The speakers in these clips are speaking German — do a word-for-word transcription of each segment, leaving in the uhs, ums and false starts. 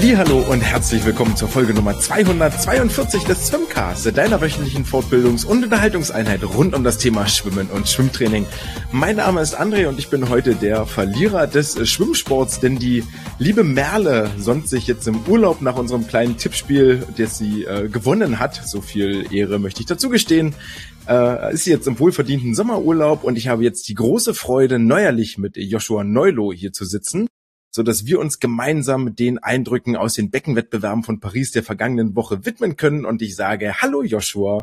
Hallihallo und herzlich willkommen zur Folge Nummer zweihundertzweiundvierzig des Swimcasts, deiner wöchentlichen Fortbildungs- und Unterhaltungseinheit rund um das Thema Schwimmen und Schwimmtraining. Mein Name ist André und ich bin heute der Verlierer des Schwimmsports, denn die liebe Merle sonnt sich jetzt im Urlaub nach unserem kleinen Tippspiel, das sie äh, gewonnen hat. So viel Ehre möchte ich dazu gestehen. Äh, ist sie jetzt im wohlverdienten Sommerurlaub und ich habe jetzt die große Freude, neuerlich mit Joshua Neuloh hier zu sitzen, so dass wir uns gemeinsam mit den Eindrücken aus den Beckenwettbewerben von Paris der vergangenen Woche widmen können. Und ich sage, hallo Joshua.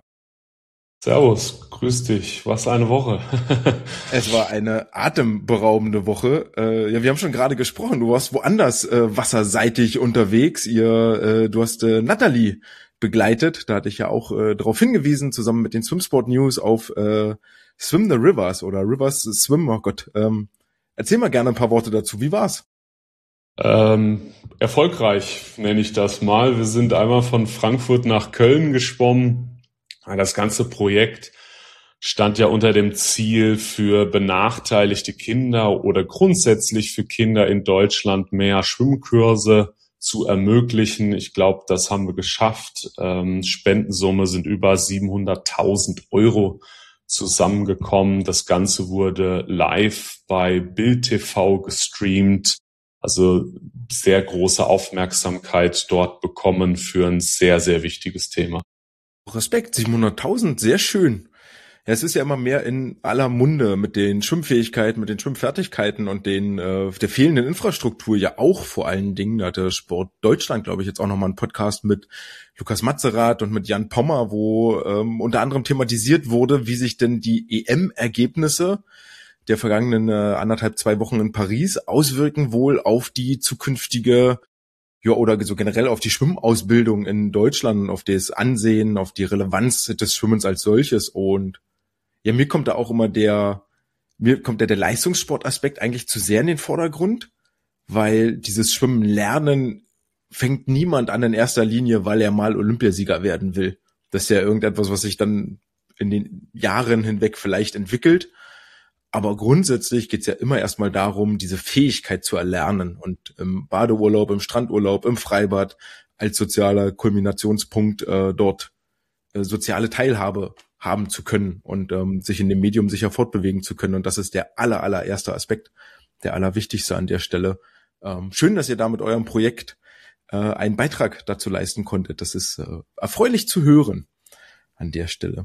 Servus, grüß dich. Was eine Woche. Es war eine atemberaubende Woche. Äh, ja, wir haben schon gerade gesprochen. Du warst woanders äh, wasserseitig unterwegs. Ihr, äh, du hast äh, Natalie begleitet. Da hatte ich ja auch äh, darauf hingewiesen, zusammen mit den Swimsport News auf äh, Swim the Rivers oder Rivers Swim. Oh Gott. Ähm, erzähl mal gerne ein paar Worte dazu. Wie war's? Ähm, erfolgreich nenne ich das mal. Wir sind einmal von Frankfurt nach Köln geschwommen. Das ganze Projekt stand ja unter dem Ziel, für benachteiligte Kinder oder grundsätzlich für Kinder in Deutschland mehr Schwimmkurse zu ermöglichen. Ich glaube, das haben wir geschafft. Ähm, Spendensumme sind über siebenhunderttausend Euro zusammengekommen. Das Ganze wurde live bei Bild T V gestreamt. Also sehr große Aufmerksamkeit dort bekommen für ein sehr, sehr wichtiges Thema. Respekt, siebenhunderttausend, sehr schön. Ja, es ist ja immer mehr in aller Munde mit den Schwimmfähigkeiten, mit den Schwimmfertigkeiten und den äh, der fehlenden Infrastruktur ja auch vor allen Dingen. Da hatte Sport Deutschland, glaube ich, jetzt auch nochmal einen Podcast mit Lukas Matzerath und mit Jan Pommer, wo ähm, unter anderem thematisiert wurde, wie sich denn die E M-Ergebnisse der vergangenen äh, anderthalb, zwei Wochen in Paris auswirken wohl auf die zukünftige, ja, oder so generell auf die Schwimmausbildung in Deutschland, auf das Ansehen, auf die Relevanz des Schwimmens als solches. Und ja, mir kommt da auch immer der, mir kommt da der Leistungssportaspekt eigentlich zu sehr in den Vordergrund, weil dieses Schwimmen lernen fängt niemand an in erster Linie, weil er mal Olympiasieger werden will. Das ist ja irgendetwas, was sich dann in den Jahren hinweg vielleicht entwickelt. Aber grundsätzlich geht's ja immer erstmal darum, diese Fähigkeit zu erlernen und im Badeurlaub, im Strandurlaub, im Freibad als sozialer Kulminationspunkt äh, dort äh, soziale Teilhabe haben zu können und ähm, sich in dem Medium sicher fortbewegen zu können. Und das ist der aller, allererste Aspekt, der allerwichtigste an der Stelle. Ähm, schön, dass ihr da mit eurem Projekt äh, einen Beitrag dazu leisten konntet. Das ist äh, erfreulich zu hören an der Stelle.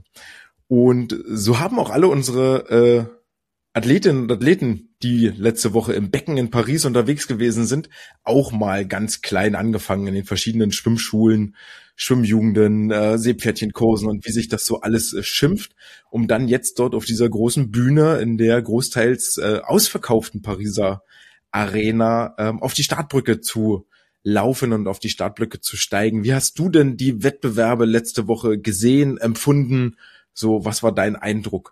Und so haben auch alle unsere äh, Athletinnen und Athleten, die letzte Woche im Becken in Paris unterwegs gewesen sind, auch mal ganz klein angefangen in den verschiedenen Schwimmschulen, Schwimmjugenden, äh, Seepferdchenkursen und wie sich das so alles äh, schimpft, um dann jetzt dort auf dieser großen Bühne in der großteils äh, ausverkauften Pariser Arena ähm, auf die Startbrücke zu laufen und auf die Startbrücke zu steigen. Wie hast du denn die Wettbewerbe letzte Woche gesehen, empfunden? So, was war dein Eindruck?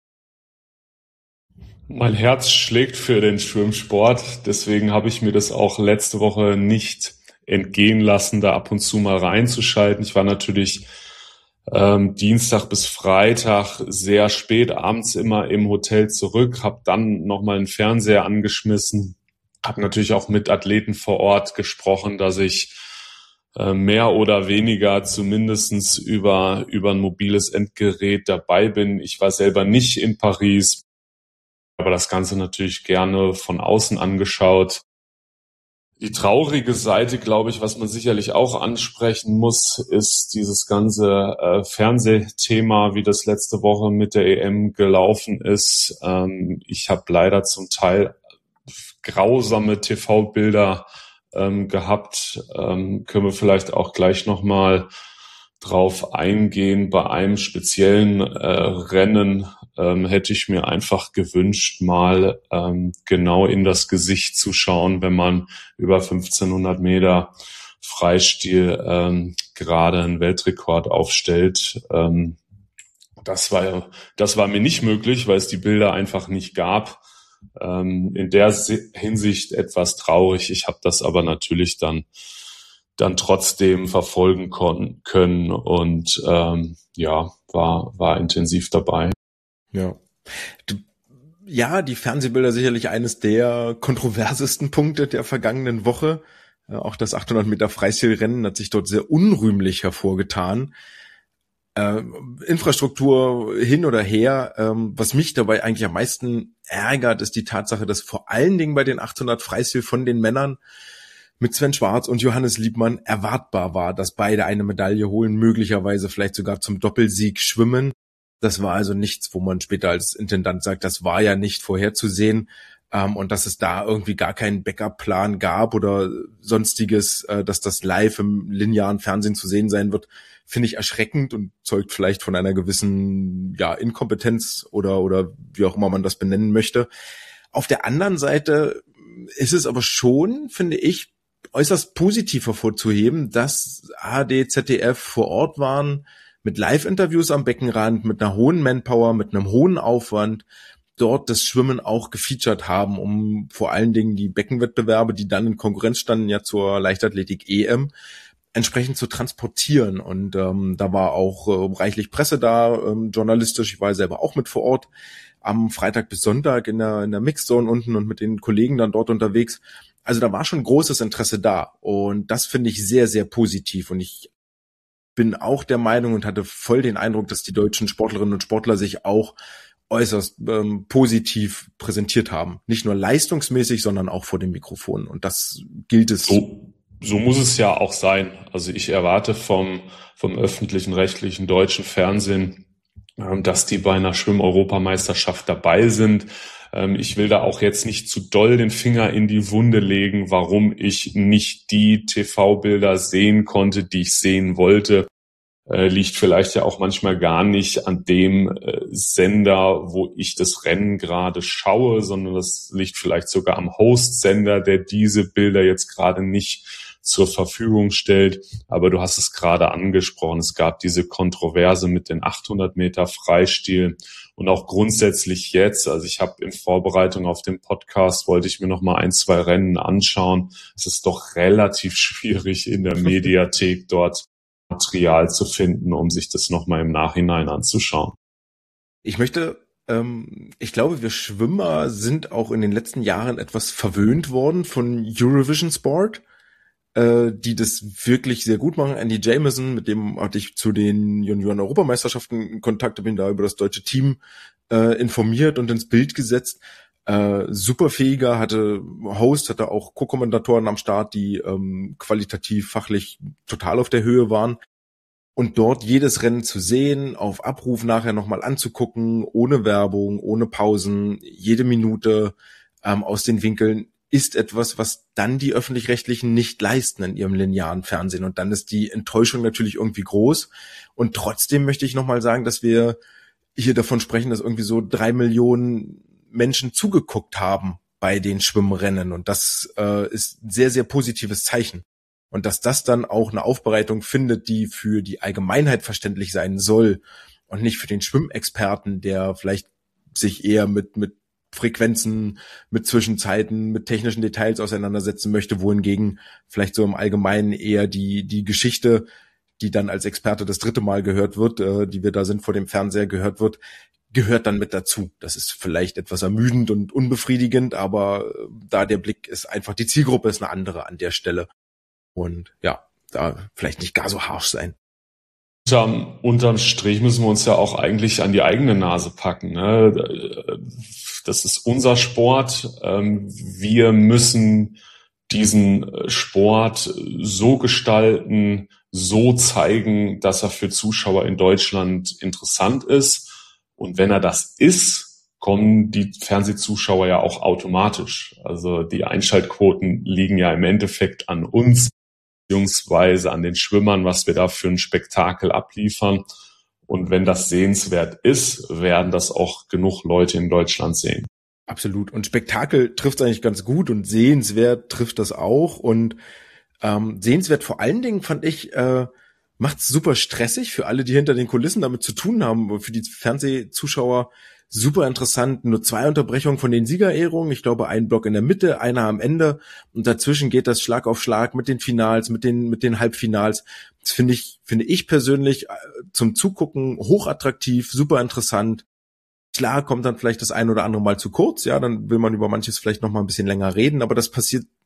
Mein Herz schlägt für den Schwimmsport, deswegen habe ich mir das auch letzte Woche nicht entgehen lassen, da ab und zu mal reinzuschalten. Ich war natürlich ähm, Dienstag bis Freitag sehr spät abends immer im Hotel zurück, habe dann nochmal einen Fernseher angeschmissen, habe natürlich auch mit Athleten vor Ort gesprochen, dass ich äh, mehr oder weniger zumindestens über, über ein mobiles Endgerät dabei bin. Ich war selber nicht in Paris, aber das Ganze natürlich gerne von außen angeschaut. Die traurige Seite, glaube ich, was man sicherlich auch ansprechen muss, ist dieses ganze äh, Fernsehthema, wie das letzte Woche mit der E M gelaufen ist. Ähm, ich habe leider zum Teil grausame T V-Bilder ähm, gehabt. Ähm, können wir vielleicht auch gleich nochmal drauf eingehen. Bei einem speziellen äh, Rennen ähm, hätte ich mir einfach gewünscht, mal ähm, genau in das Gesicht zu schauen, wenn man über fünfzehnhundert Meter Freistil ähm, gerade einen Weltrekord aufstellt. Ähm, das war das war mir nicht möglich, weil es die Bilder einfach nicht gab. Ähm, in der Hinsicht etwas traurig. Ich habe das aber natürlich dann dann trotzdem verfolgen kon- können und ähm, ja, war war intensiv dabei. Ja. Du, ja, die Fernsehbilder sicherlich eines der kontroversesten Punkte der vergangenen Woche. Äh, auch das achthundert Meter Freistilrennen hat sich dort sehr unrühmlich hervorgetan. Äh, Infrastruktur hin oder her. Ähm, was mich dabei eigentlich am meisten ärgert, ist die Tatsache, dass vor allen Dingen bei den achthundert Freistil von den Männern mit Sven Schwarz und Johannes Liebmann erwartbar war, dass beide eine Medaille holen, möglicherweise vielleicht sogar zum Doppelsieg schwimmen. Das war also nichts, wo man später als Intendant sagt, das war ja nicht vorherzusehen. Ähm, und dass es da irgendwie gar keinen Backup-Plan gab oder sonstiges, äh, dass das live im linearen Fernsehen zu sehen sein wird, finde ich erschreckend und zeugt vielleicht von einer gewissen, ja, Inkompetenz oder, oder wie auch immer man das benennen möchte. Auf der anderen Seite ist es aber schon, finde ich, äußerst positiv hervorzuheben, dass A R D, Z D F vor Ort waren, mit Live-Interviews am Beckenrand, mit einer hohen Manpower, mit einem hohen Aufwand, dort das Schwimmen auch gefeatured haben, um vor allen Dingen die Beckenwettbewerbe, die dann in Konkurrenz standen, ja zur Leichtathletik-E M, entsprechend zu transportieren. Und ähm, da war auch äh, reichlich Presse da, ähm, journalistisch. Ich war selber auch mit vor Ort am Freitag bis Sonntag in der in der Mixzone unten und mit den Kollegen dann dort unterwegs. Also da war schon großes Interesse da. Und das finde ich sehr, sehr positiv. Und ich bin auch der Meinung und hatte voll den Eindruck, dass die deutschen Sportlerinnen und Sportler sich auch äußerst ähm, positiv präsentiert haben. Nicht nur leistungsmäßig, sondern auch vor dem Mikrofon. Und das gilt es. So, so muss es ja auch sein. Also ich erwarte vom, vom öffentlichen, rechtlichen deutschen Fernsehen, ähm, dass die bei einer Schwimm-Europameisterschaft dabei sind. Ähm, ich will da auch jetzt nicht zu doll den Finger in die Wunde legen, warum ich nicht die T V-Bilder sehen konnte, die ich sehen wollte. Äh, liegt vielleicht ja auch manchmal gar nicht an dem äh, Sender, wo ich das Rennen gerade schaue, sondern das liegt vielleicht sogar am Host-Sender, der diese Bilder jetzt gerade nicht zur Verfügung stellt. Aber du hast es gerade angesprochen, es gab diese Kontroverse mit den achthundert Meter Freistil und auch grundsätzlich jetzt, also ich habe in Vorbereitung auf den Podcast, wollte ich mir noch mal ein, zwei Rennen anschauen. Es ist doch relativ schwierig in der Mediathek dort Material zu finden, um sich das nochmal im Nachhinein anzuschauen. Ich möchte, ähm, ich glaube, wir Schwimmer sind auch in den letzten Jahren etwas verwöhnt worden von Eurovision Sport, äh, die das wirklich sehr gut machen. Andy Jameson, mit dem hatte ich zu den Junioren-Europameisterschaften Kontakt, habe ihn da über das deutsche Team äh, informiert und ins Bild gesetzt. Äh, superfähiger, hatte Host, hatte auch Co-Kommentatoren am Start, die ähm, qualitativ, fachlich total auf der Höhe waren. Und dort jedes Rennen zu sehen, auf Abruf nachher nochmal anzugucken, ohne Werbung, ohne Pausen, jede Minute ähm, aus den Winkeln, ist etwas, was dann die Öffentlich-Rechtlichen nicht leisten in ihrem linearen Fernsehen. Und dann ist die Enttäuschung natürlich irgendwie groß. Und trotzdem möchte ich nochmal sagen, dass wir hier davon sprechen, dass irgendwie so drei Millionen Menschen zugeguckt haben bei den Schwimmrennen. Und das äh, ist ein sehr, sehr positives Zeichen. Und dass das dann auch eine Aufbereitung findet, die für die Allgemeinheit verständlich sein soll und nicht für den Schwimmexperten, der vielleicht sich eher mit mit Frequenzen, mit Zwischenzeiten, mit technischen Details auseinandersetzen möchte, wohingegen vielleicht so im Allgemeinen eher die die Geschichte, die dann als Experte das dritte Mal gehört wird, äh, die wir da sind vor dem Fernseher gehört wird, gehört dann mit dazu. Das ist vielleicht etwas ermüdend und unbefriedigend, aber da der Blick ist einfach, die Zielgruppe ist eine andere an der Stelle. Und ja, da vielleicht nicht gar so harsch sein. Unterm, unterm Strich müssen wir uns ja auch eigentlich an die eigene Nase packen. Ne? Das ist unser Sport. Wir müssen diesen Sport so gestalten, so zeigen, dass er für Zuschauer in Deutschland interessant ist. Und wenn er das ist, kommen die Fernsehzuschauer ja auch automatisch. Also die Einschaltquoten liegen ja im Endeffekt an uns, beziehungsweise an den Schwimmern, was wir da für ein Spektakel abliefern. Und wenn das sehenswert ist, werden das auch genug Leute in Deutschland sehen. Absolut. Und Spektakel trifft es eigentlich ganz gut und sehenswert trifft das auch. Und ähm, sehenswert vor allen Dingen fand ich, äh, macht es super stressig für alle, die hinter den Kulissen damit zu tun haben. Für die Fernsehzuschauer super interessant. Nur zwei Unterbrechungen von den Siegerehrungen. Ich glaube, ein Block in der Mitte, einer am Ende. Und dazwischen geht das Schlag auf Schlag mit den Finals, mit den, mit den Halbfinals. Das finde ich, finde ich persönlich zum Zugucken hochattraktiv, super interessant. Klar kommt dann vielleicht das ein oder andere Mal zu kurz. Ja, dann will man über manches vielleicht noch mal ein bisschen länger reden. Aber das passiert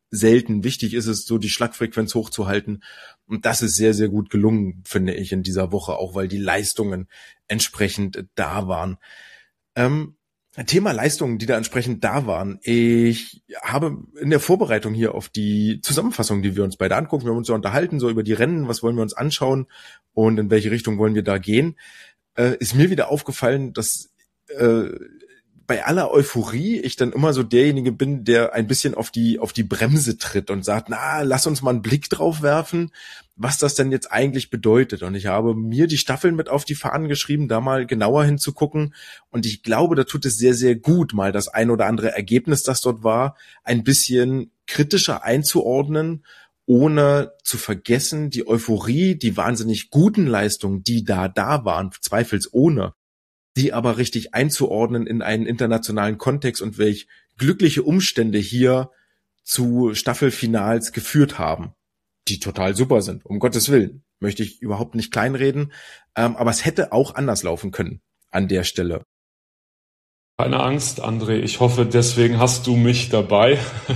selten. Wichtig ist es, so die Schlagfrequenz hochzuhalten. Und das ist sehr, sehr gut gelungen, finde ich, in dieser Woche, auch weil die Leistungen entsprechend da waren. Ähm, Thema Leistungen, die da entsprechend da waren. Ich habe in der Vorbereitung hier auf die Zusammenfassung, die wir uns beide angucken, wir haben uns ja unterhalten, so über die Rennen, was wollen wir uns anschauen und in welche Richtung wollen wir da gehen, äh, ist mir wieder aufgefallen, dass äh, bei aller Euphorie ich dann immer so derjenige bin, der ein bisschen auf die auf die Bremse tritt und sagt, na, lass uns mal einen Blick drauf werfen, was das denn jetzt eigentlich bedeutet. Und ich habe mir die Staffeln mit auf die Fahnen geschrieben, da mal genauer hinzugucken. Und ich glaube, da tut es sehr, sehr gut, mal das ein oder andere Ergebnis, das dort war, ein bisschen kritischer einzuordnen, ohne zu vergessen, die Euphorie, die wahnsinnig guten Leistungen, die da da waren, zweifelsohne, die aber richtig einzuordnen in einen internationalen Kontext und welch glückliche Umstände hier zu Staffelfinals geführt haben, die total super sind, um Gottes Willen. Möchte ich überhaupt nicht kleinreden, ähm, aber es hätte auch anders laufen können an der Stelle. Keine Angst, André. Ich hoffe, deswegen hast du mich dabei,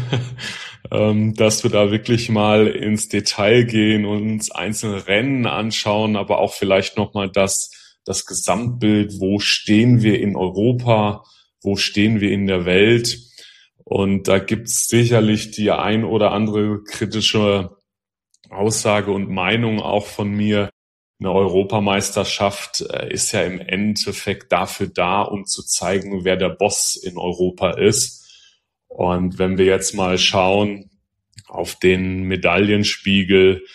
ähm, dass wir da wirklich mal ins Detail gehen und uns einzelne Rennen anschauen, aber auch vielleicht nochmal das das Gesamtbild, wo stehen wir in Europa, wo stehen wir in der Welt. Und da gibt's sicherlich die ein oder andere kritische Aussage und Meinung auch von mir. Eine Europameisterschaft ist ja im Endeffekt dafür da, um zu zeigen, wer der Boss in Europa ist. Und wenn wir jetzt mal schauen auf den Medaillenspiegel,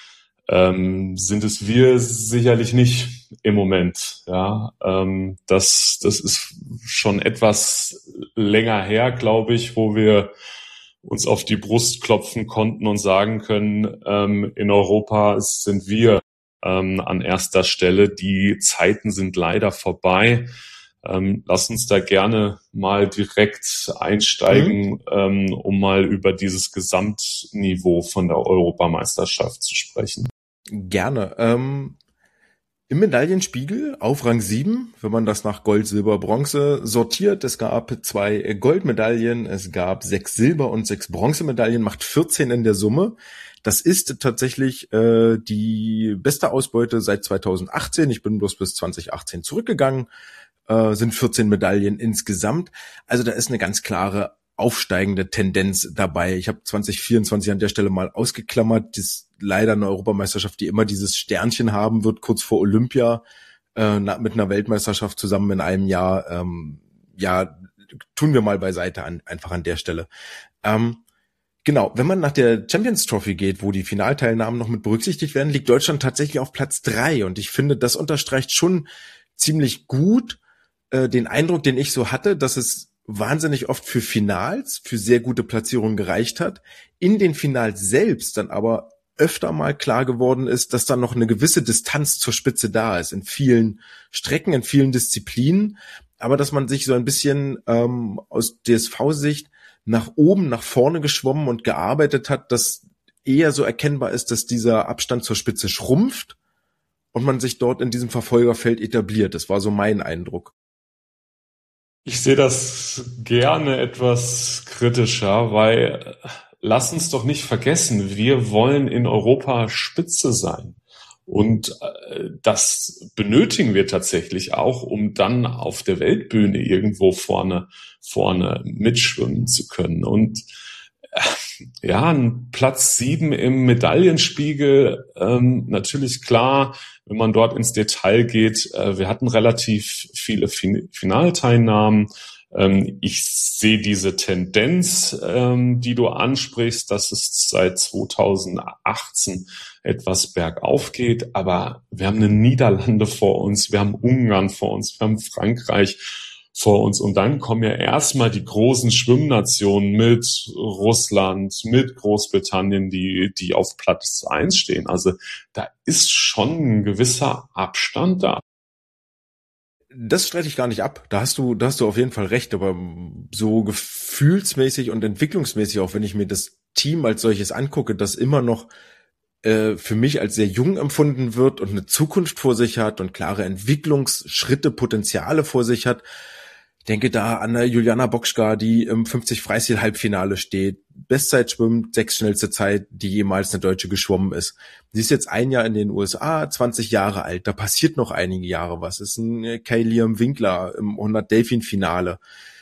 ähm, sind es wir sicherlich nicht im Moment. Ja, ähm, das, das ist schon etwas länger her, glaube ich, wo wir uns auf die Brust klopfen konnten und sagen können, ähm, in Europa sind wir ähm, an erster Stelle. Die Zeiten sind leider vorbei. Ähm, lass uns da gerne mal direkt einsteigen, mhm. ähm, um mal über dieses Gesamtniveau von der Europameisterschaft zu sprechen. Gerne. Ähm, im Medaillenspiegel auf Rang sieben, wenn man das nach Gold, Silber, Bronze sortiert. Es gab zwei Goldmedaillen, es gab sechs Silber- und sechs Bronzemedaillen, macht vierzehn in der Summe. Das ist tatsächlich äh, die beste Ausbeute seit zweitausendachtzehn. Ich bin bloß bis zweitausendachtzehn zurückgegangen, äh, sind vierzehn Medaillen insgesamt. Also da ist eine ganz klare aufsteigende Tendenz dabei. Ich habe zwanzig vierundzwanzig an der Stelle mal ausgeklammert. Das ist leider eine Europameisterschaft, die immer dieses Sternchen haben wird, kurz vor Olympia, äh, mit einer Weltmeisterschaft zusammen in einem Jahr. Ähm, ja, tun wir mal beiseite an, einfach an der Stelle. Ähm, genau, wenn man nach der Champions Trophy geht, wo die Finalteilnahmen noch mit berücksichtigt werden, liegt Deutschland tatsächlich auf Platz drei. Und ich finde, das unterstreicht schon ziemlich gut äh, den Eindruck, den ich so hatte, dass es wahnsinnig oft für Finals, für sehr gute Platzierungen gereicht hat, in den Finals selbst dann aber öfter mal klar geworden ist, dass da noch eine gewisse Distanz zur Spitze da ist, in vielen Strecken, in vielen Disziplinen, aber dass man sich so ein bisschen ähm, aus D S V-Sicht nach oben, nach vorne geschwommen und gearbeitet hat, dass eher so erkennbar ist, dass dieser Abstand zur Spitze schrumpft und man sich dort in diesem Verfolgerfeld etabliert. Das war so mein Eindruck. Ich sehe das gerne etwas kritischer, weil lass uns doch nicht vergessen, wir wollen in Europa Spitze sein. Und äh, das benötigen wir tatsächlich auch, um dann auf der Weltbühne irgendwo vorne, vorne mitschwimmen zu können. Und äh, ja, ein Platz sieben im Medaillenspiegel, ähm, natürlich klar, wenn man dort ins Detail geht, äh, wir hatten relativ viele fin- Finalteilnahmen. Ähm, ich sehe diese Tendenz, ähm, die du ansprichst, dass es seit zweitausendachtzehn etwas bergauf geht, aber wir haben eine Niederlande vor uns, wir haben Ungarn vor uns, wir haben Frankreich vor uns und dann kommen ja erstmal die großen Schwimmnationen mit Russland, mit Großbritannien, die die auf Platz eins stehen. Also da ist schon ein gewisser Abstand da. Das streite ich gar nicht ab. Da hast du, da hast du auf jeden Fall recht. Aber so gefühlsmäßig und entwicklungsmäßig, auch wenn ich mir das Team als solches angucke, das immer noch äh, für mich als sehr jung empfunden wird und eine Zukunft vor sich hat und klare Entwicklungsschritte, Potenziale vor sich hat, denke da an der Juliana Bokschka, die im fünfzig Freistil Halbfinale steht. Bestzeit schwimmt, sechs schnellste Zeit, die jemals eine Deutsche geschwommen ist. Sie ist jetzt ein Jahr in den U S A, zwanzig Jahre alt. Da passiert noch einige Jahre was. Es ist ein Kay Liam Winkler im hundert Delfin Finale,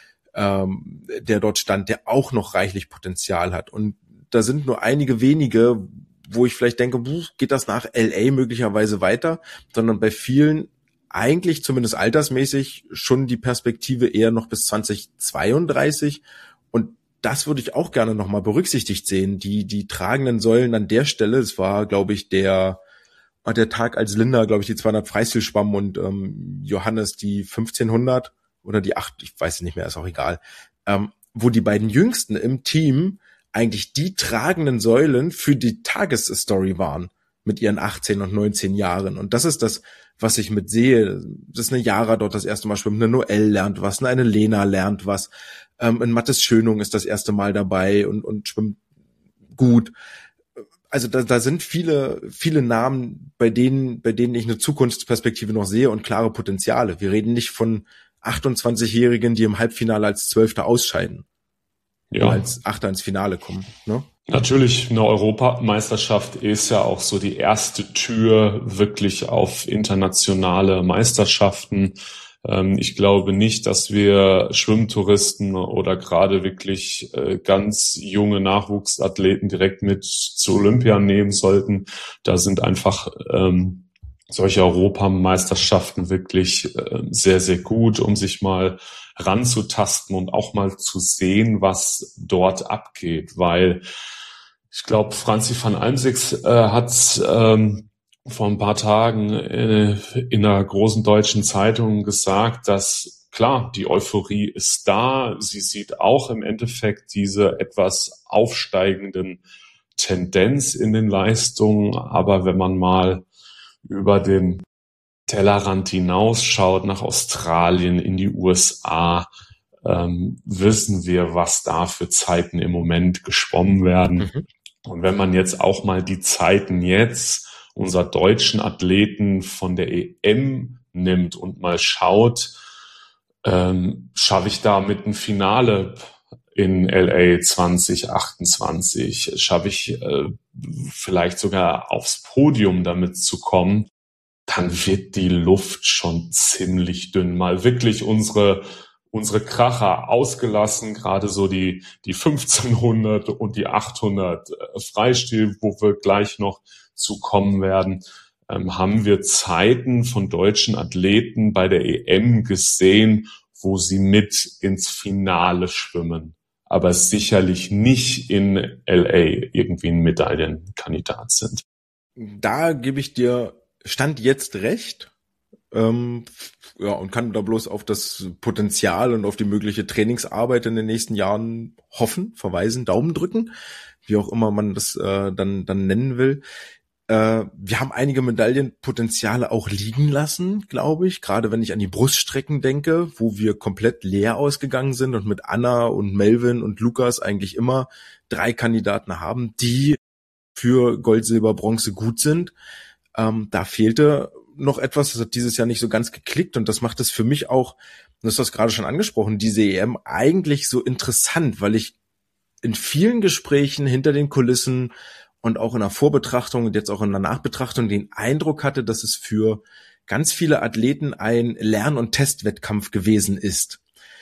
ähm, der dort stand, der auch noch reichlich Potenzial hat. Und da sind nur einige wenige, wo ich vielleicht denke, geht das nach L A möglicherweise weiter, sondern bei vielen eigentlich zumindest altersmäßig schon die Perspektive eher noch bis zwanzig zweiunddreißig, und das würde ich auch gerne nochmal berücksichtigt sehen. Die die tragenden Säulen an der Stelle, es war, glaube ich, der der Tag, als Linda, glaube ich, die zweihundert Freistil schwamm und ähm, Johannes die fünfzehnhundert oder die acht, ich weiß es nicht mehr, ist auch egal, ähm, wo die beiden Jüngsten im Team eigentlich die tragenden Säulen für die Tagesstory waren mit ihren achtzehn und neunzehn Jahren. Und das ist das, was ich mit sehe. Das ist eine Yara dort das erste Mal schwimmen, eine Noelle lernt was, eine Lena lernt was, ähm, ein Mathis Schönung ist das erste Mal dabei und, und schwimmt gut. Also da, da sind viele, viele Namen, bei denen, bei denen ich eine Zukunftsperspektive noch sehe und klare Potenziale. Wir reden nicht von achtundzwanzigjährigen, die im Halbfinale als Zwölfter ausscheiden, ja, als Achter ins Finale kommen, ne? Natürlich, eine Europameisterschaft ist ja auch so die erste Tür wirklich auf internationale Meisterschaften. Ähm, ich glaube nicht, dass wir Schwimmtouristen oder gerade wirklich äh, ganz junge Nachwuchsathleten direkt mit zu Olympia nehmen sollten. Da sind einfach ähm, solche Europameisterschaften wirklich äh, sehr, sehr gut, um sich mal ranzutasten und auch mal zu sehen, was dort abgeht, weil ich glaube, Franzi van Almsick äh, hat ähm, vor ein paar Tagen äh, in einer großen deutschen Zeitung gesagt, dass klar, die Euphorie ist da. Sie sieht auch im Endeffekt diese etwas aufsteigenden Tendenz in den Leistungen. Aber wenn man mal über den Tellerrand hinausschaut, nach Australien, in die U S A, ähm, wissen wir, was da für Zeiten im Moment geschwommen werden. Mhm. Und wenn man jetzt auch mal die Zeiten jetzt unserer deutschen Athleten von der E M nimmt und mal schaut, ähm, schaffe ich da mit einem Finale in L A zwanzig achtundzwanzig, schaffe ich äh, vielleicht sogar aufs Podium damit zu kommen, dann wird die Luft schon ziemlich dünn. Mal wirklich unsere unsere Kracher ausgelassen, gerade so die die fünfzehnhundert und die achthundert äh, Freistil, wo wir gleich noch zu kommen werden, ähm, haben wir Zeiten von deutschen Athleten bei der E M gesehen, wo sie mit ins Finale schwimmen, aber sicherlich nicht in L A irgendwie ein Medaillenkandidat sind. Da gebe ich dir Stand jetzt recht. Ähm, ja, und kann da bloß auf das Potenzial und auf die mögliche Trainingsarbeit in den nächsten Jahren hoffen, verweisen, Daumen drücken, wie auch immer man das äh, dann dann nennen will. Äh, wir haben einige Medaillenpotenziale auch liegen lassen, glaube ich, gerade wenn ich an die Bruststrecken denke, wo wir komplett leer ausgegangen sind und mit Anna und Melvin und Lukas eigentlich immer drei Kandidaten haben, die für Gold, Silber, Bronze gut sind. Ähm, da fehlte noch etwas, das hat dieses Jahr nicht so ganz geklickt, und das macht es für mich auch, du hast das gerade schon angesprochen, diese E M eigentlich so interessant, weil ich in vielen Gesprächen hinter den Kulissen und auch in der Vorbetrachtung und jetzt auch in der Nachbetrachtung den Eindruck hatte, dass es für ganz viele Athleten ein Lern- und Testwettkampf gewesen ist,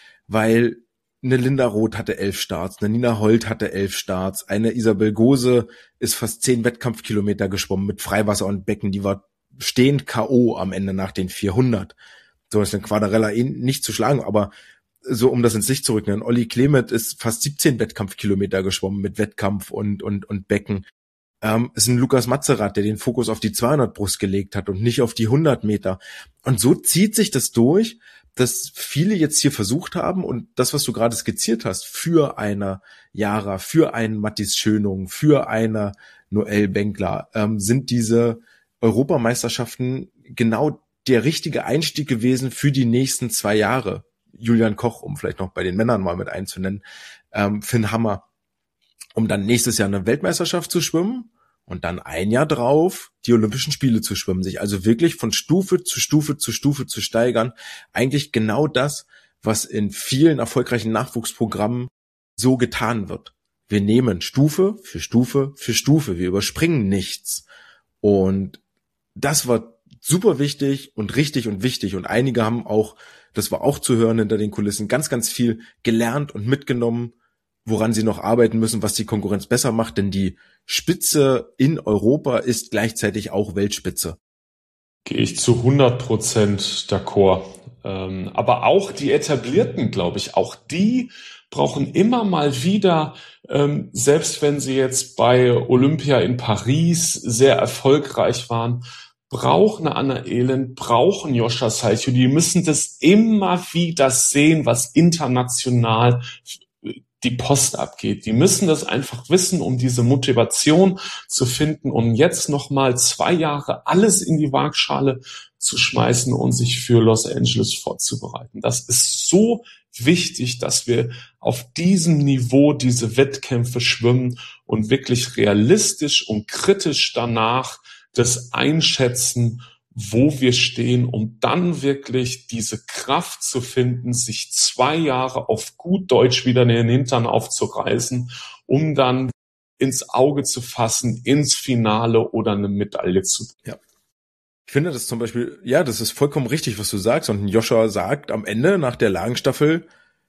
weil eine Linda Roth hatte elf Starts, eine Nina Holt hatte elf Starts, eine Isabel Gose ist fast zehn Wettkampfkilometer geschwommen mit Freiwasser und Becken, die war stehend K O am Ende nach den vierhundert. So ist eine Quadarella eh nicht zu schlagen, aber so, um das ins Licht zu rücken, Olli Klemet ist fast siebzehn Wettkampfkilometer geschwommen mit Wettkampf und und und Becken. Ähm, ist ein Lukas Matzerath, der den Fokus auf die zweihundert Brust gelegt hat und nicht auf die hundert Meter. Und so zieht sich das durch, dass viele jetzt hier versucht haben, und das, was du gerade skizziert hast, für eine Yara, für einen Mathis Schönung, für eine Noelle Benkler, ähm, sind diese Europameisterschaften genau der richtige Einstieg gewesen für die nächsten zwei Jahre. Julian Koch, um vielleicht noch bei den Männern mal mit einzunennen, ähm, Finn Hammer, um dann nächstes Jahr eine Weltmeisterschaft zu schwimmen und dann ein Jahr drauf die Olympischen Spiele zu schwimmen, sich also wirklich von Stufe zu Stufe zu Stufe zu steigern. Eigentlich genau das, was in vielen erfolgreichen Nachwuchsprogrammen so getan wird. Wir nehmen Stufe für Stufe für Stufe. Wir überspringen nichts. Und das war super wichtig und richtig und wichtig. Und einige haben auch, das war auch zu hören hinter den Kulissen, ganz, ganz viel gelernt und mitgenommen, woran sie noch arbeiten müssen, was die Konkurrenz besser macht. Denn die Spitze in Europa ist gleichzeitig auch Weltspitze. Gehe ich zu hundert Prozent d'accord. Ähm, aber auch die Etablierten, glaube ich, auch die brauchen immer mal wieder, ähm, selbst wenn sie jetzt bei Olympia in Paris sehr erfolgreich waren, brauchen Anna Elend, brauchen Joscha Saicho, die müssen das immer wieder sehen, was international die Post abgeht. Die müssen das einfach wissen, um diese Motivation zu finden, um jetzt nochmal zwei Jahre alles in die Waagschale zu schmeißen und sich für Los Angeles vorzubereiten. Das ist so wichtig, dass wir auf diesem Niveau diese Wettkämpfe schwimmen und wirklich realistisch und kritisch danach das einschätzen, wo wir stehen, um dann wirklich diese Kraft zu finden, sich zwei Jahre auf gut Deutsch wieder in den Hintern aufzureißen, um dann ins Auge zu fassen, ins Finale oder eine Medaille zu bringen. Ja. Ich finde das zum Beispiel, ja, das ist vollkommen richtig, was du sagst. Und Joscha sagt am Ende nach der Lagenstaffel,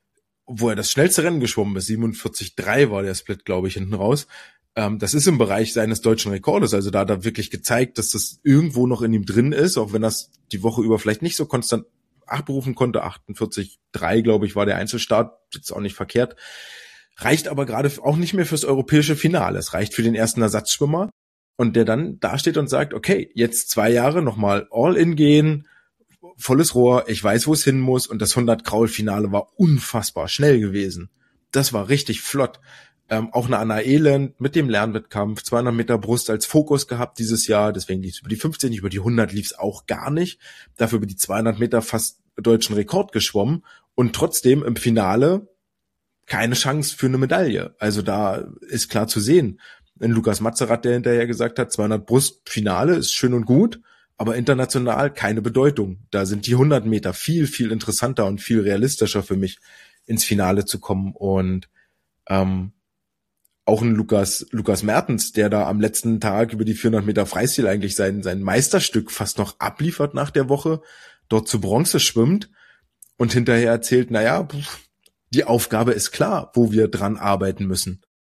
wo er das schnellste Rennen geschwommen ist, siebenundvierzig Komma drei war der Split, glaube ich, hinten raus. Ähm, das ist im Bereich seines deutschen Rekordes. Also da hat er wirklich gezeigt, dass das irgendwo noch in ihm drin ist, auch wenn er es die Woche über vielleicht nicht so konstant abrufen konnte. achtundvierzig Komma drei, glaube ich, war der Einzelstart. Jetzt auch nicht verkehrt. Reicht aber gerade auch nicht mehr fürs europäische Finale. Es reicht für den ersten Ersatzschwimmer. Und der dann dasteht und sagt, okay, jetzt zwei Jahre nochmal All-In gehen, volles Rohr, ich weiß, wo es hin muss. Und das hundert-Kraul-Finale war unfassbar schnell gewesen. Das war richtig flott. Ähm, auch eine Anna Elend mit dem Lernwettkampf, zweihundert Meter Brust als Fokus gehabt dieses Jahr. Deswegen lief es über die fünfzehn, über die hundert lief es auch gar nicht. Dafür über die zweihundert Meter fast deutschen Rekord geschwommen. Und trotzdem im Finale keine Chance für eine Medaille. Also da ist klar zu sehen. In Lukas Mazerat, der hinterher gesagt hat, zweihundert Brust Finale ist schön und gut, aber international keine Bedeutung. Da sind die hundert Meter viel, viel interessanter und viel realistischer für mich, ins Finale zu kommen. Und ähm, auch ein Lukas Lukas Mertens, der da am letzten Tag über die vierhundert Meter Freistil eigentlich sein sein Meisterstück fast noch abliefert nach der Woche, dort zu Bronze schwimmt und hinterher erzählt, naja, die Aufgabe ist klar, wo wir dran arbeiten müssen.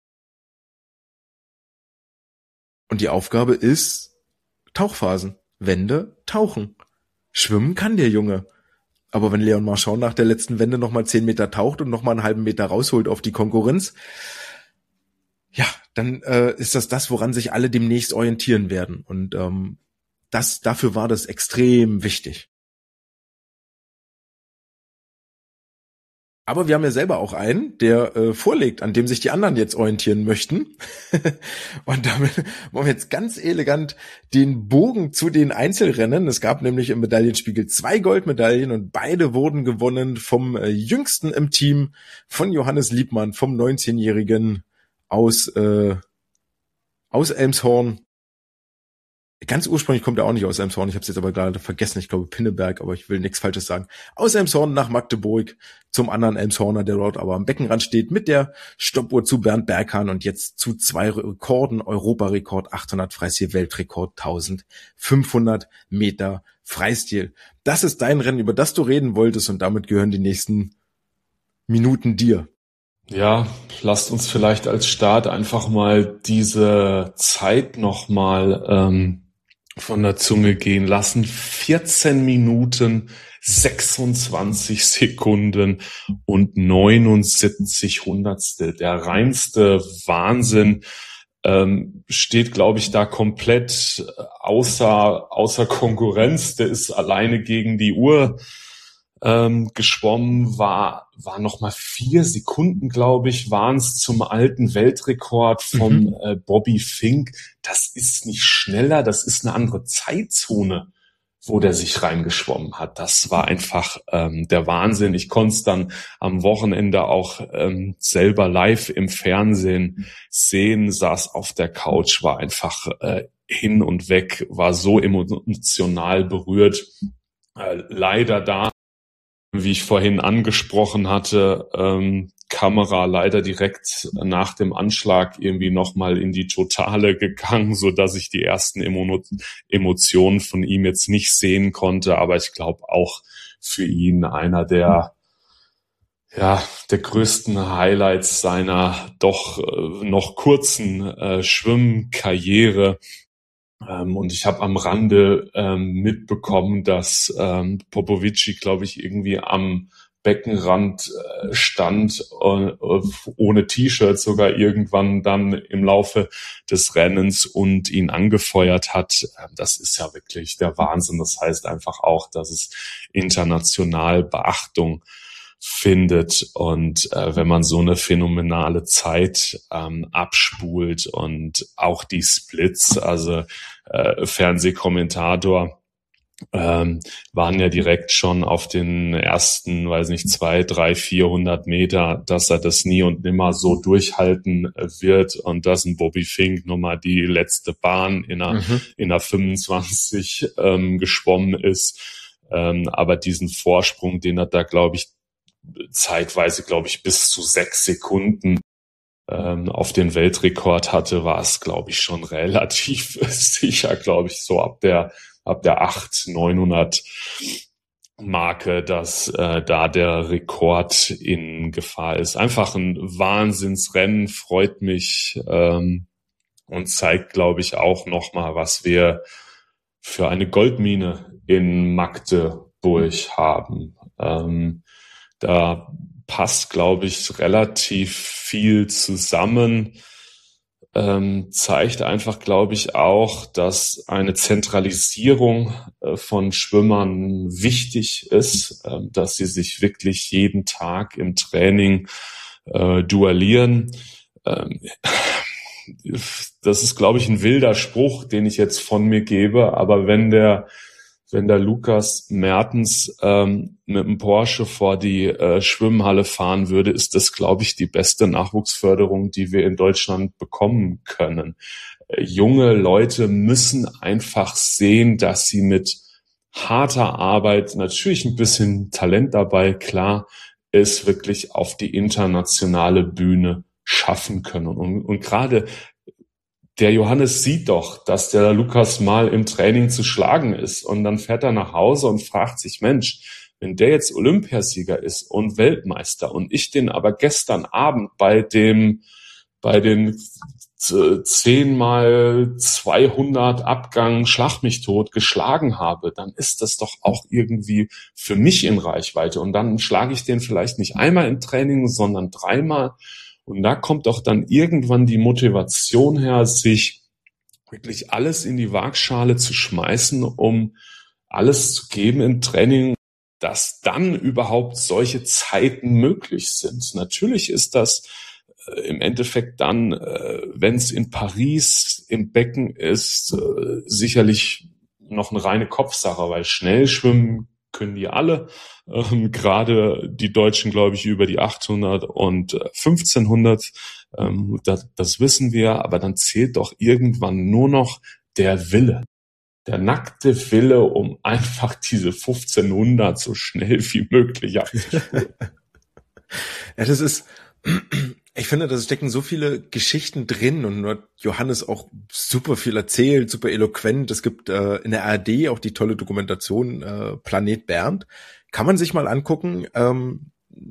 Und die Aufgabe ist Tauchphasen. Wende, tauchen. Schwimmen kann der Junge. Aber wenn Leon Marchand nach der letzten Wende nochmal zehn Meter taucht und nochmal einen halben Meter rausholt auf die Konkurrenz, ja, dann äh, ist das das, woran sich alle demnächst orientieren werden. Und ähm, das dafür war das extrem wichtig. Aber wir haben ja selber auch einen, der äh, vorlegt, an dem sich die anderen jetzt orientieren möchten. Und damit wollen wir jetzt ganz elegant den Bogen zu den Einzelrennen. Es gab nämlich im Medaillenspiegel zwei Goldmedaillen und beide wurden gewonnen vom äh, Jüngsten im Team, von Johannes Liebmann, vom neunzehnjährigen aus äh, aus Elmshorn. Ganz ursprünglich kommt er auch nicht aus Elmshorn, ich habe es jetzt aber gerade vergessen, ich glaube Pinneberg, aber ich will nichts Falsches sagen. Aus Elmshorn nach Magdeburg zum anderen Elmshorner, der dort aber am Beckenrand steht, mit der Stoppuhr zu Bernd Berghahn und jetzt zu zwei Rekorden, Europarekord achthundert Freistil, Weltrekord eintausendfünfhundert Meter Freistil. Das ist dein Rennen, über das du reden wolltest und damit gehören die nächsten Minuten dir. Ja, lasst uns vielleicht als Start einfach mal diese Zeit nochmal ähm, von der Zunge gehen lassen. vierzehn Minuten, sechsundzwanzig Sekunden und neunundsiebzig Hundertstel. Der reinste Wahnsinn. Ähm, steht, glaube ich, da komplett außer, außer Konkurrenz. Der ist alleine gegen die Uhr ähm, geschwommen, war, war noch mal vier Sekunden, glaube ich, waren es zum alten Weltrekord vom mhm. äh, Bobby Fink. Das ist nicht schneller, das ist eine andere Zeitzone, wo der sich reingeschwommen hat. Das war einfach ähm, der Wahnsinn. Ich konnte es dann am Wochenende auch ähm, selber live im Fernsehen sehen, saß auf der Couch, war einfach äh, hin und weg, war so emotional berührt. Äh, leider da wie ich vorhin angesprochen hatte, ähm, Kamera leider direkt nach dem Anschlag irgendwie nochmal in die Totale gegangen, so dass ich die ersten Emo- Emotionen von ihm jetzt nicht sehen konnte. Aber ich glaube auch für ihn einer der, ja, der größten Highlights seiner doch äh, noch kurzen äh, Schwimmkarriere. Ähm, und ich habe am Rande ähm, mitbekommen, dass ähm, Popovici, glaube ich, irgendwie am Beckenrand äh, stand, äh, ohne T-Shirt sogar irgendwann dann im Laufe des Rennens und ihn angefeuert hat. Ähm, das ist ja wirklich der Wahnsinn. Das heißt einfach auch, dass es international Beachtung findet. Und äh, wenn man so eine phänomenale Zeit ähm, abspult und auch die Splits, also äh, Fernsehkommentator, ähm, waren ja direkt schon auf den ersten, weiß nicht, zwei, drei, vierhundert Meter, dass er das nie und nimmer so durchhalten wird und dass ein Bobby Fink nochmal die letzte Bahn in einer, mhm. in einer fünfundzwanzig ähm, geschwommen ist. Ähm, aber diesen Vorsprung, den er da, glaube ich, zeitweise, glaube ich, bis zu sechs Sekunden ähm, auf den Weltrekord hatte, war es, glaube ich, schon relativ sicher, glaube ich, so ab der ab der acht, neunhundert Marke, dass äh, da der Rekord in Gefahr ist. Einfach ein Wahnsinnsrennen, freut mich ähm, und zeigt, glaube ich, auch nochmal, was wir für eine Goldmine in Magdeburg haben. Ähm, da passt, glaube ich, relativ viel zusammen. Ähm, zeigt einfach, glaube ich, auch, dass eine Zentralisierung äh, von Schwimmern wichtig ist, äh, dass sie sich wirklich jeden Tag im Training äh, duellieren. Ähm, das ist, glaube ich, ein wilder Spruch, den ich jetzt von mir gebe, aber wenn der wenn der Lukas Mertens ähm, mit dem Porsche vor die äh, Schwimmhalle fahren würde, ist das, glaube ich, die beste Nachwuchsförderung, die wir in Deutschland bekommen können. Äh, junge Leute müssen einfach sehen, dass sie mit harter Arbeit, natürlich ein bisschen Talent dabei, klar, es wirklich auf die internationale Bühne schaffen können. Und, und gerade der Johannes sieht doch, dass der Lukas mal im Training zu schlagen ist und dann fährt er nach Hause und fragt sich, Mensch, wenn der jetzt Olympiasieger ist und Weltmeister und ich den aber gestern Abend bei dem, bei den zehn mal zweihundert Abgang Schlag mich tot geschlagen habe, dann ist das doch auch irgendwie für mich in Reichweite und dann schlage ich den vielleicht nicht einmal im Training, sondern dreimal. Und da kommt doch dann irgendwann die Motivation her, sich wirklich alles in die Waagschale zu schmeißen, um alles zu geben im Training, dass dann überhaupt solche Zeiten möglich sind. Natürlich ist das äh, im Endeffekt dann, äh, wenn es in Paris im Becken ist, äh, sicherlich noch eine reine Kopfsache, weil schnell schwimmen können die alle. Ähm, gerade die Deutschen, glaube ich, über die achthundert und fünfzehnhundert. Ähm, das, das wissen wir, aber dann zählt doch irgendwann nur noch der Wille. Der nackte Wille, um einfach diese fünfzehnhundert so schnell wie möglich abzuspielen. Ja, das ist, ich finde, da stecken so viele Geschichten drin und nur Johannes auch super viel erzählt, super eloquent. Es gibt äh, in der A R D auch die tolle Dokumentation äh, Planet Bernd. Kann man sich mal angucken. Ähm,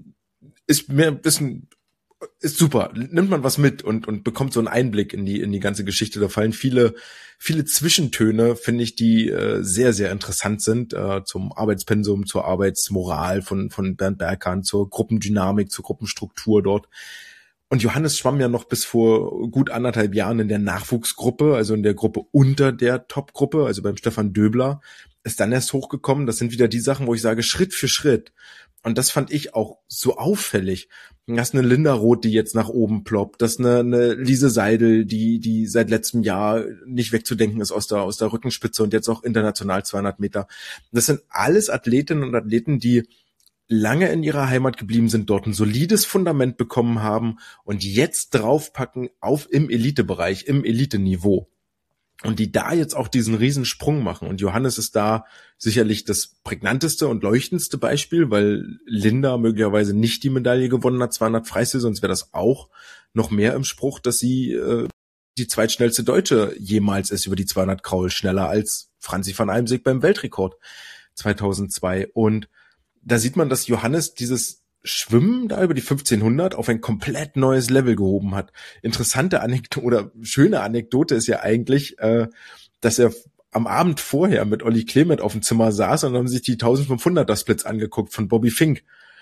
ist mir ein bisschen, ist super. Nimmt man was mit und und bekommt so einen Einblick in die in die ganze Geschichte. Da fallen viele viele Zwischentöne, finde ich, die äh, sehr sehr interessant sind äh, zum Arbeitspensum, zur Arbeitsmoral von von Bernd Berghahn, zur Gruppendynamik, zur Gruppenstruktur dort. Und Johannes schwamm ja noch bis vor gut anderthalb Jahren in der Nachwuchsgruppe, also in der Gruppe unter der Topgruppe, also beim Stefan Döbler, ist dann erst hochgekommen. Das sind wieder die Sachen, wo ich sage, Schritt für Schritt. Und das fand ich auch so auffällig. Du hast eine Linda Roth, die jetzt nach oben ploppt. Das ist eine, eine Lise Seidel, die, die seit letztem Jahr nicht wegzudenken ist aus der, aus der Rückenspitze und jetzt auch international zweihundert Meter. Das sind alles Athletinnen und Athleten, die lange in ihrer Heimat geblieben sind, dort ein solides Fundament bekommen haben und jetzt draufpacken auf im Elitebereich, im Eliteniveau. Und die da jetzt auch diesen riesen Sprung machen. Und Johannes ist da sicherlich das prägnanteste und leuchtendste Beispiel, weil Linda möglicherweise nicht die Medaille gewonnen hat, zweihundert Freistil, sonst wäre das auch noch mehr im Spruch, dass sie äh, die zweitschnellste Deutsche jemals ist über die zweihundert Kraul, schneller als Franzi van Almsick beim Weltrekord zweitausendzwei. Und da sieht man, dass Johannes dieses Schwimmen da über die fünfzehnhundert auf ein komplett neues Level gehoben hat. Interessante Anekdote oder schöne Anekdote ist ja eigentlich, äh, dass er am Abend vorher mit Olli Clement auf dem Zimmer saß und haben sich die eintausendfünfhunderter Splits angeguckt von Bobby Fink.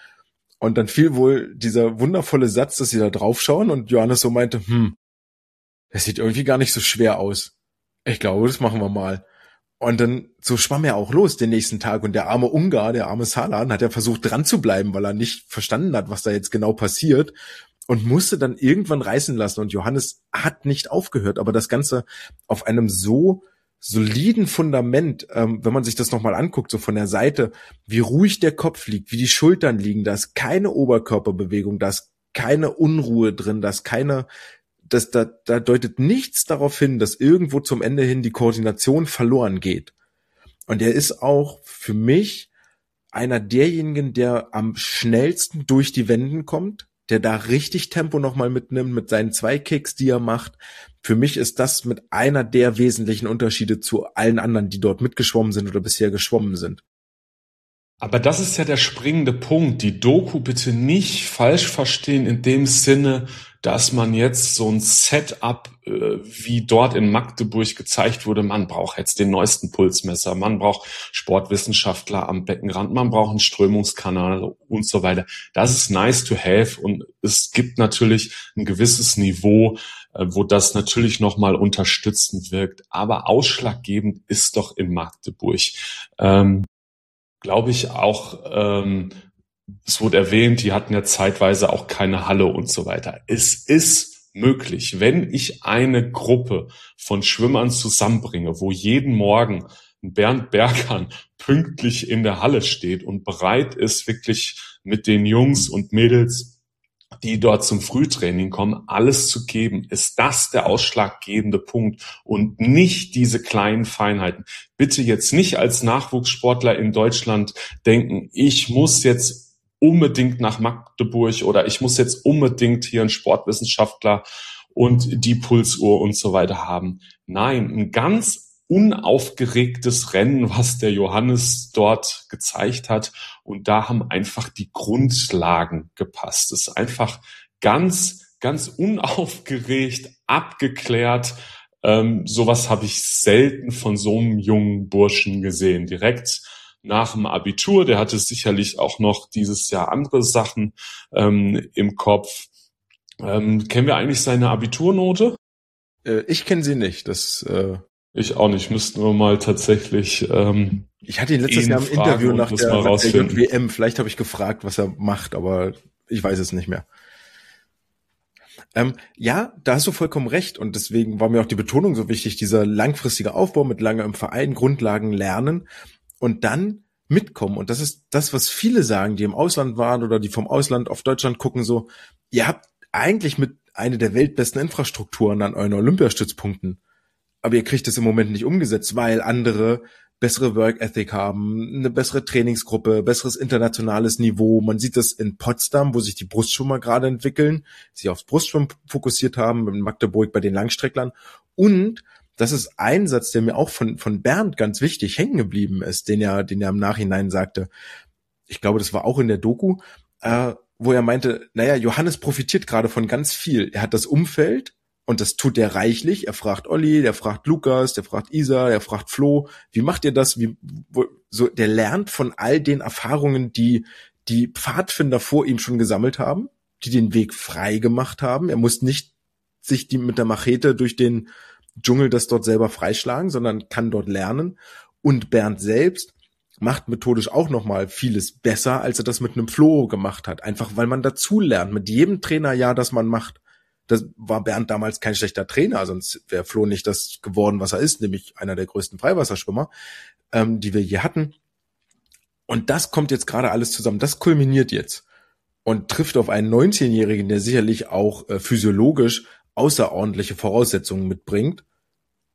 Und dann fiel wohl dieser wundervolle Satz, dass sie da draufschauen und Johannes so meinte, hm, das sieht irgendwie gar nicht so schwer aus. Ich glaube, das machen wir mal. Und dann so schwamm er auch los den nächsten Tag und der arme Ungar, der arme Salan, hat ja versucht dran zu bleiben, weil er nicht verstanden hat, was da jetzt genau passiert und musste dann irgendwann reißen lassen und Johannes hat nicht aufgehört, aber das Ganze auf einem so soliden Fundament, ähm, wenn man sich das nochmal anguckt, so von der Seite, wie ruhig der Kopf liegt, wie die Schultern liegen, da ist keine Oberkörperbewegung, da ist keine Unruhe drin, da ist keine Das, da, da deutet nichts darauf hin, dass irgendwo zum Ende hin die Koordination verloren geht. Und er ist auch für mich einer derjenigen, der am schnellsten durch die Wenden kommt, der da richtig Tempo nochmal mitnimmt mit seinen zwei Kicks, die er macht. Für mich ist das mit einer der wesentlichen Unterschiede zu allen anderen, die dort mitgeschwommen sind oder bisher geschwommen sind. Aber das ist ja der springende Punkt. Die Doku bitte nicht falsch verstehen in dem Sinne, dass man jetzt so ein Setup, äh, wie dort in Magdeburg gezeigt wurde, man braucht jetzt den neuesten Pulsmesser, man braucht Sportwissenschaftler am Beckenrand, man braucht einen Strömungskanal und so weiter. Das ist nice to have und es gibt natürlich ein gewisses Niveau, äh, wo das natürlich nochmal unterstützend wirkt. Aber ausschlaggebend ist doch in Magdeburg, ähm, glaube ich auch, ähm, es wurde erwähnt, die hatten ja zeitweise auch keine Halle und so weiter. Es ist möglich, wenn ich eine Gruppe von Schwimmern zusammenbringe, wo jeden Morgen ein Bernd Berghahn pünktlich in der Halle steht und bereit ist, wirklich mit den Jungs und Mädels, die dort zum Frühtraining kommen, alles zu geben, ist das der ausschlaggebende Punkt und nicht diese kleinen Feinheiten. Bitte jetzt nicht als Nachwuchssportler in Deutschland denken, ich muss jetzt unbedingt nach Magdeburg oder ich muss jetzt unbedingt hier einen Sportwissenschaftler und die Pulsuhr und so weiter haben. Nein, ein ganz unaufgeregtes Rennen, was der Johannes dort gezeigt hat. Und da haben einfach die Grundlagen gepasst. Es ist einfach ganz, ganz unaufgeregt, abgeklärt. Ähm, sowas habe ich selten von so einem jungen Burschen gesehen. Direkt nach dem Abitur, der hatte sicherlich auch noch dieses Jahr andere Sachen ähm, im Kopf. Ähm, kennen wir eigentlich seine Abiturnote? Äh, ich kenne sie nicht. Das äh Ich auch nicht. Müssten wir mal tatsächlich. Ähm, ich hatte ihn letztes Jahr im Interview nach der, nach der J W M. Vielleicht habe ich gefragt, was er macht, aber ich weiß es nicht mehr. Ähm, ja, da hast du vollkommen recht und deswegen war mir auch die Betonung so wichtig, dieser langfristige Aufbau mit lange im Verein, Grundlagen lernen. Und dann mitkommen. Und das ist das, was viele sagen, die im Ausland waren oder die vom Ausland auf Deutschland gucken, so, ihr habt eigentlich mit einer der weltbesten Infrastrukturen an euren Olympiastützpunkten. Aber ihr kriegt es im Moment nicht umgesetzt, weil andere bessere Work Ethic haben, eine bessere Trainingsgruppe, besseres internationales Niveau. Man sieht das in Potsdam, wo sich die Brustschwimmer gerade entwickeln, sich aufs Brustschwimmen fokussiert haben, in Magdeburg bei den Langstrecklern. Und das ist ein Satz, der mir auch von von Bernd ganz wichtig hängen geblieben ist, den er den er im Nachhinein sagte. Ich glaube, das war auch in der Doku, äh, wo er meinte, naja, Johannes profitiert gerade von ganz viel. Er hat das Umfeld und das tut er reichlich. Er fragt Olli, der fragt Lukas, der fragt Isa, der fragt Flo. Wie macht ihr das? Wie wo, so? Der lernt von all den Erfahrungen, die die Pfadfinder vor ihm schon gesammelt haben, die den Weg frei gemacht haben. Er muss nicht sich die mit der Machete durch den Dschungel das dort selber freischlagen, sondern kann dort lernen. Und Bernd selbst macht methodisch auch nochmal vieles besser, als er das mit einem Flo gemacht hat. Einfach, weil man dazu lernt, mit jedem Trainerjahr, das man macht. Das war Bernd damals kein schlechter Trainer, sonst wäre Flo nicht das geworden, was er ist, nämlich einer der größten Freiwasserschwimmer, ähm, die wir je hatten. Und das kommt jetzt gerade alles zusammen. Das kulminiert jetzt und trifft auf einen neunzehnjährigen, der sicherlich auch äh, physiologisch außerordentliche Voraussetzungen mitbringt.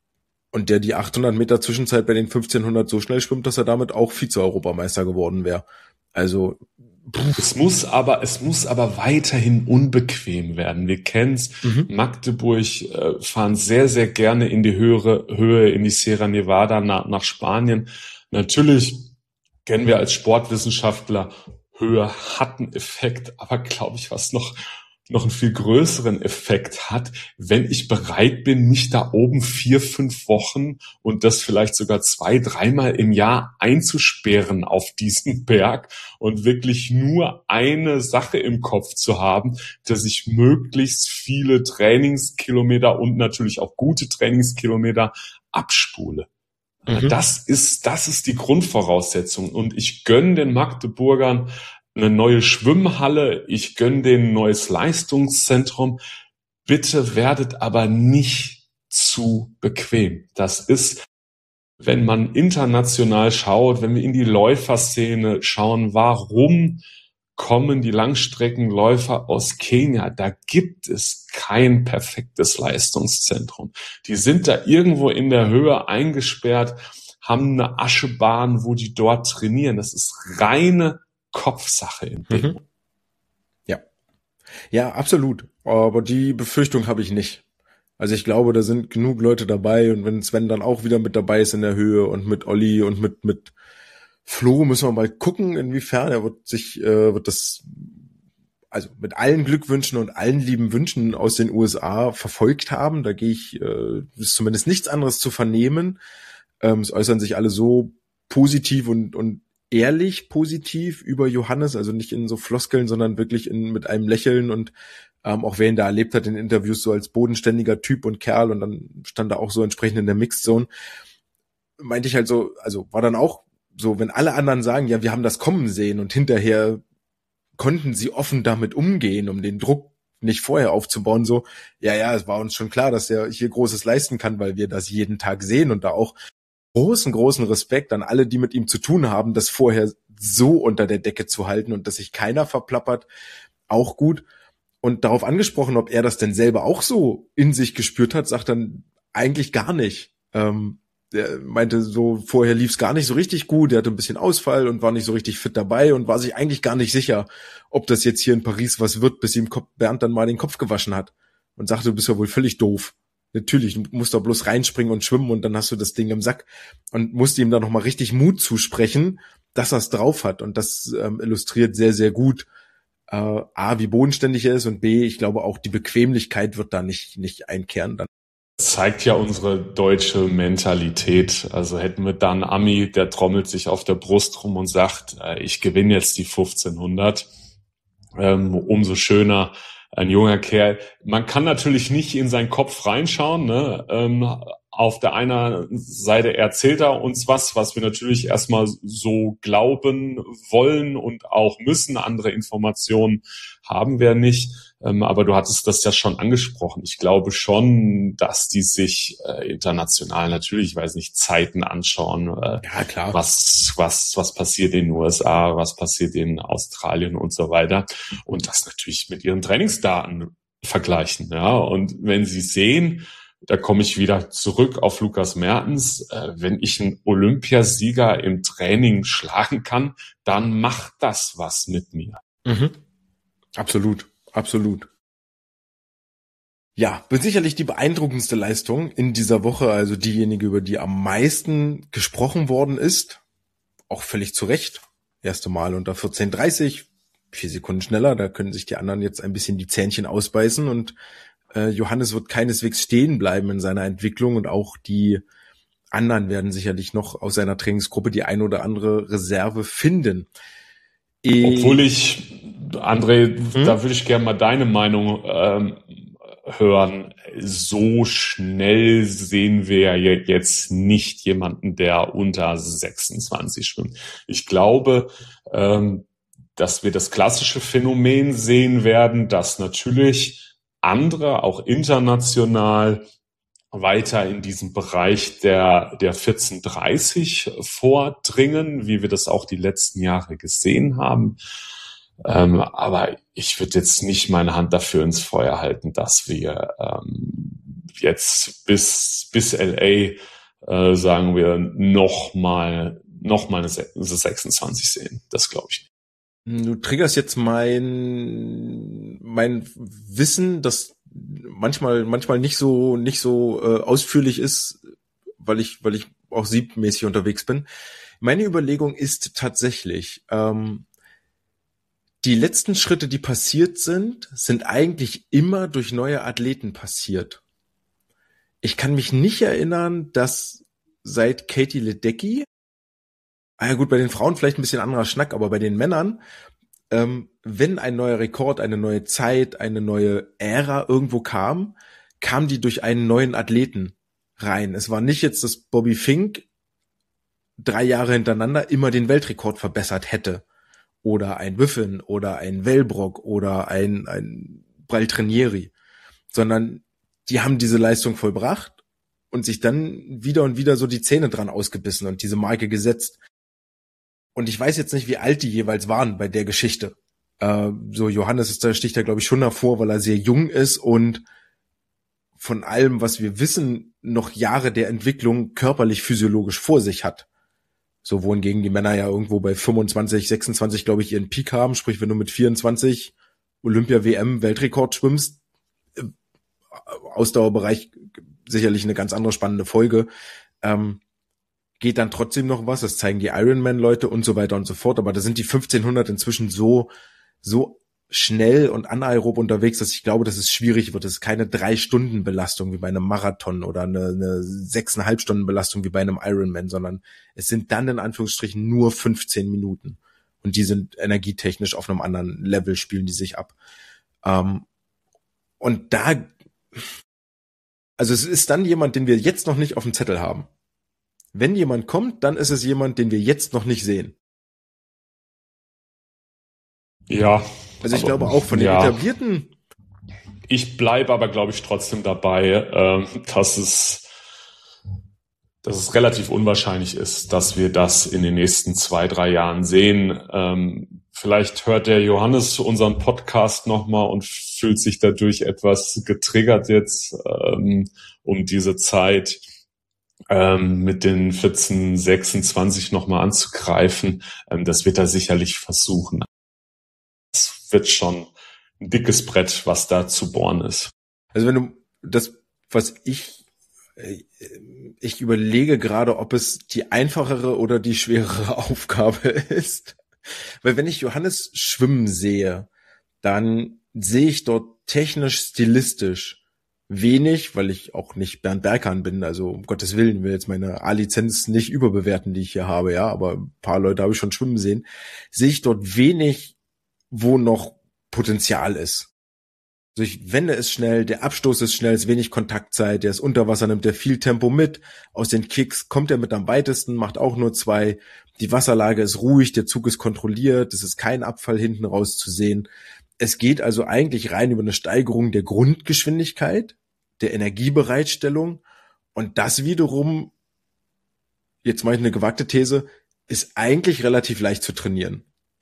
und der die achthundert Meter Zwischenzeit bei den fünfzehnhundert so schnell schwimmt, dass er damit auch Vize-Europameister geworden wäre. Also pff. es muss aber es muss aber weiterhin unbequem werden. Wir kennen's. Mhm. Magdeburg äh, fahren sehr sehr gerne in die höhere Höhe, in die Sierra Nevada nach, nach Spanien. Natürlich kennen wir als Sportwissenschaftler, Höhe hat einen Effekt, aber glaube ich, was noch noch einen viel größeren Effekt hat, wenn ich bereit bin, mich da oben vier, fünf Wochen und das vielleicht sogar zwei, dreimal im Jahr einzusperren auf diesen Berg und wirklich nur eine Sache im Kopf zu haben, dass ich möglichst viele Trainingskilometer und natürlich auch gute Trainingskilometer abspule. Mhm. Das ist, das ist die Grundvoraussetzung. Und ich gönne den Magdeburgern eine neue Schwimmhalle, ich gönne denen ein neues Leistungszentrum. Bitte werdet aber nicht zu bequem. Das ist, wenn man international schaut, wenn wir in die Läuferszene schauen, warum kommen die Langstreckenläufer aus Kenia? Da gibt es kein perfektes Leistungszentrum. Die sind da irgendwo in der Höhe eingesperrt, haben eine Aschebahn, wo die dort trainieren. Das ist reine Kopfsache in dem. Mhm. Ja. Ja, absolut. Aber die Befürchtung habe ich nicht. Also ich glaube, da sind genug Leute dabei und wenn Sven dann auch wieder mit dabei ist in der Höhe und mit Olli und mit mit Flo, müssen wir mal gucken, inwiefern er wird sich äh, wird das also mit allen Glückwünschen und allen lieben Wünschen aus den U S A verfolgt haben. Da gehe ich äh, ist zumindest nichts anderes zu vernehmen. Ähm, es äußern sich alle so positiv und und ehrlich positiv über Johannes, also nicht in so Floskeln, sondern wirklich in, mit einem Lächeln und ähm, auch wer ihn da erlebt hat in Interviews so als bodenständiger Typ und Kerl und dann stand er auch so entsprechend in der Mixed Zone, meinte ich halt so, also war dann auch so, wenn alle anderen sagen, ja, wir haben das kommen sehen und hinterher konnten sie offen damit umgehen, um den Druck nicht vorher aufzubauen, so, ja, ja, es war uns schon klar, dass er hier Großes leisten kann, weil wir das jeden Tag sehen und da auch großen, großen Respekt an alle, die mit ihm zu tun haben, das vorher so unter der Decke zu halten und dass sich keiner verplappert, auch gut. Und darauf angesprochen, ob er das denn selber auch so in sich gespürt hat, sagt dann eigentlich gar nicht. Ähm, er meinte so, vorher lief es gar nicht so richtig gut, er hatte ein bisschen Ausfall und war nicht so richtig fit dabei und war sich eigentlich gar nicht sicher, ob das jetzt hier in Paris was wird, bis ihm Bernd dann mal den Kopf gewaschen hat und sagte, du bist ja wohl völlig doof. Natürlich, du musst doch bloß reinspringen und schwimmen und dann hast du das Ding im Sack und musst ihm dann nochmal richtig Mut zusprechen, dass er es drauf hat und das ähm, illustriert sehr, sehr gut äh, A, wie bodenständig er ist und B, ich glaube auch die Bequemlichkeit wird da nicht nicht einkehren. Dann zeigt ja unsere deutsche Mentalität. Also hätten wir dann Ami, der trommelt sich auf der Brust rum und sagt, äh, ich gewinne jetzt die fünfzehnhundert, ähm, umso schöner. Ein junger Kerl. Man kann natürlich nicht in seinen Kopf reinschauen. Ne? Ähm, auf der einen Seite erzählt er uns was, was wir natürlich erstmal so glauben wollen und auch müssen. Andere Informationen haben wir nicht. Ähm, aber du hattest das ja schon angesprochen. Ich glaube schon, dass die sich äh, international natürlich, ich weiß nicht, Zeiten anschauen. Äh, ja, klar. Was, was, was passiert in den U S A, was passiert in Australien und so weiter. Und das natürlich mit ihren Trainingsdaten vergleichen. Ja, und wenn sie sehen, da komme ich wieder zurück auf Lukas Mertens, äh, wenn ich einen Olympiasieger im Training schlagen kann, dann macht das was mit mir. Mhm. Absolut. Absolut. Ja, wird sicherlich die beeindruckendste Leistung in dieser Woche, also diejenige, über die am meisten gesprochen worden ist. Auch völlig zu Recht. Erste Mal unter vierzehn dreißig, vier Sekunden schneller, da können sich die anderen jetzt ein bisschen die Zähnchen ausbeißen und äh, Johannes wird keineswegs stehen bleiben in seiner Entwicklung und auch die anderen werden sicherlich noch aus seiner Trainingsgruppe die ein oder andere Reserve finden. Obwohl ich, André, hm? da würde ich gerne mal deine Meinung ähm, hören. So schnell sehen wir ja jetzt nicht jemanden, der unter sechsundzwanzig schwimmt. Ich glaube, ähm, dass wir das klassische Phänomen sehen werden, dass natürlich andere, auch international, weiter in diesem Bereich der, der vierzehn dreißig vordringen, wie wir das auch die letzten Jahre gesehen haben. Ähm, aber ich würde jetzt nicht meine Hand dafür ins Feuer halten, dass wir ähm, jetzt bis, bis L A äh, sagen wir, nochmal noch mal eine sechsundzwanzig sehen. Das glaube ich nicht. Du triggerst jetzt mein mein Wissen, das manchmal manchmal nicht so nicht so äh, ausführlich ist, weil ich weil ich auch siebmäßig unterwegs bin. Meine Überlegung ist tatsächlich, ähm, die letzten Schritte, die passiert sind, sind eigentlich immer durch neue Athleten passiert. Ich kann mich nicht erinnern, dass seit Katie Ledecky, ah ja gut, bei den Frauen vielleicht ein bisschen anderer Schnack, aber bei den Männern, ähm, wenn ein neuer Rekord, eine neue Zeit, eine neue Ära irgendwo kam, kam die durch einen neuen Athleten rein. Es war nicht jetzt, dass Bobby Fink drei Jahre hintereinander immer den Weltrekord verbessert hätte. Oder ein Whiffen oder ein Wellbrock oder ein, ein Baltrinieri. Sondern die haben diese Leistung vollbracht und sich dann wieder und wieder so die Zähne dran ausgebissen und diese Marke gesetzt. Und ich weiß jetzt nicht, wie alt die jeweils waren bei der Geschichte. Äh, so Johannes ist da, sticht da glaube ich schon davor, weil er sehr jung ist und von allem, was wir wissen, noch Jahre der Entwicklung körperlich, physiologisch vor sich hat. So wohingegen die Männer ja irgendwo bei fünfundzwanzig, sechsundzwanzig, glaube ich, ihren Peak haben. Sprich, wenn du mit vierundzwanzig Olympia-W M-Weltrekord schwimmst, äh, Ausdauerbereich sicherlich eine ganz andere spannende Folge. Ähm, geht dann trotzdem noch was, das zeigen die Ironman-Leute und so weiter und so fort, aber da sind die fünfzehnhundert inzwischen so so schnell und anaerob unterwegs, dass ich glaube, dass es schwierig wird. Es ist keine drei Stunden Belastung wie bei einem Marathon oder eine, eine sechseinhalb Stunden Belastung wie bei einem Ironman, sondern es sind dann in Anführungsstrichen nur fünfzehn Minuten und die sind energietechnisch auf einem anderen Level, spielen die sich ab. Ähm, und da, also es ist dann jemand, den wir jetzt noch nicht auf dem Zettel haben. Wenn jemand kommt, dann ist es jemand, den wir jetzt noch nicht sehen. Ja. Also ich glaube auch von den ja. etablierten. Ich bleibe aber, glaube ich, trotzdem dabei, äh, dass es, dass es relativ unwahrscheinlich ist, dass wir das in den nächsten zwei, drei Jahren sehen. Ähm, vielleicht hört der Johannes unseren Podcast nochmal und fühlt sich dadurch etwas getriggert jetzt, ähm, um diese Zeit ähm, mit den vierzehn, sechsundzwanzig nochmal anzugreifen. Ähm, das wird er sicherlich versuchen. Es wird schon ein dickes Brett, was da zu bohren ist. Also wenn du das, was ich, ich überlege gerade, ob es die einfachere oder die schwerere Aufgabe ist. Weil wenn ich Johannes schwimmen sehe, dann sehe ich dort technisch, stilistisch wenig, weil ich auch nicht Bernd Berghahn bin, also um Gottes Willen, will jetzt meine A-Lizenz nicht überbewerten, die ich hier habe, ja, aber ein paar Leute habe ich schon schwimmen sehen, sehe ich dort wenig, wo noch Potenzial ist. Also ich wende es schnell, der Abstoß ist schnell, es ist wenig Kontaktzeit, der ist unter Wasser, nimmt der viel Tempo mit, aus den Kicks kommt er mit am weitesten, macht auch nur zwei, die Wasserlage ist ruhig, der Zug ist kontrolliert, es ist kein Abfall hinten raus zu sehen. Es geht also eigentlich rein über eine Steigerung der Grundgeschwindigkeit, der Energiebereitstellung und das wiederum, jetzt mache ich eine gewagte These, ist eigentlich relativ leicht zu trainieren.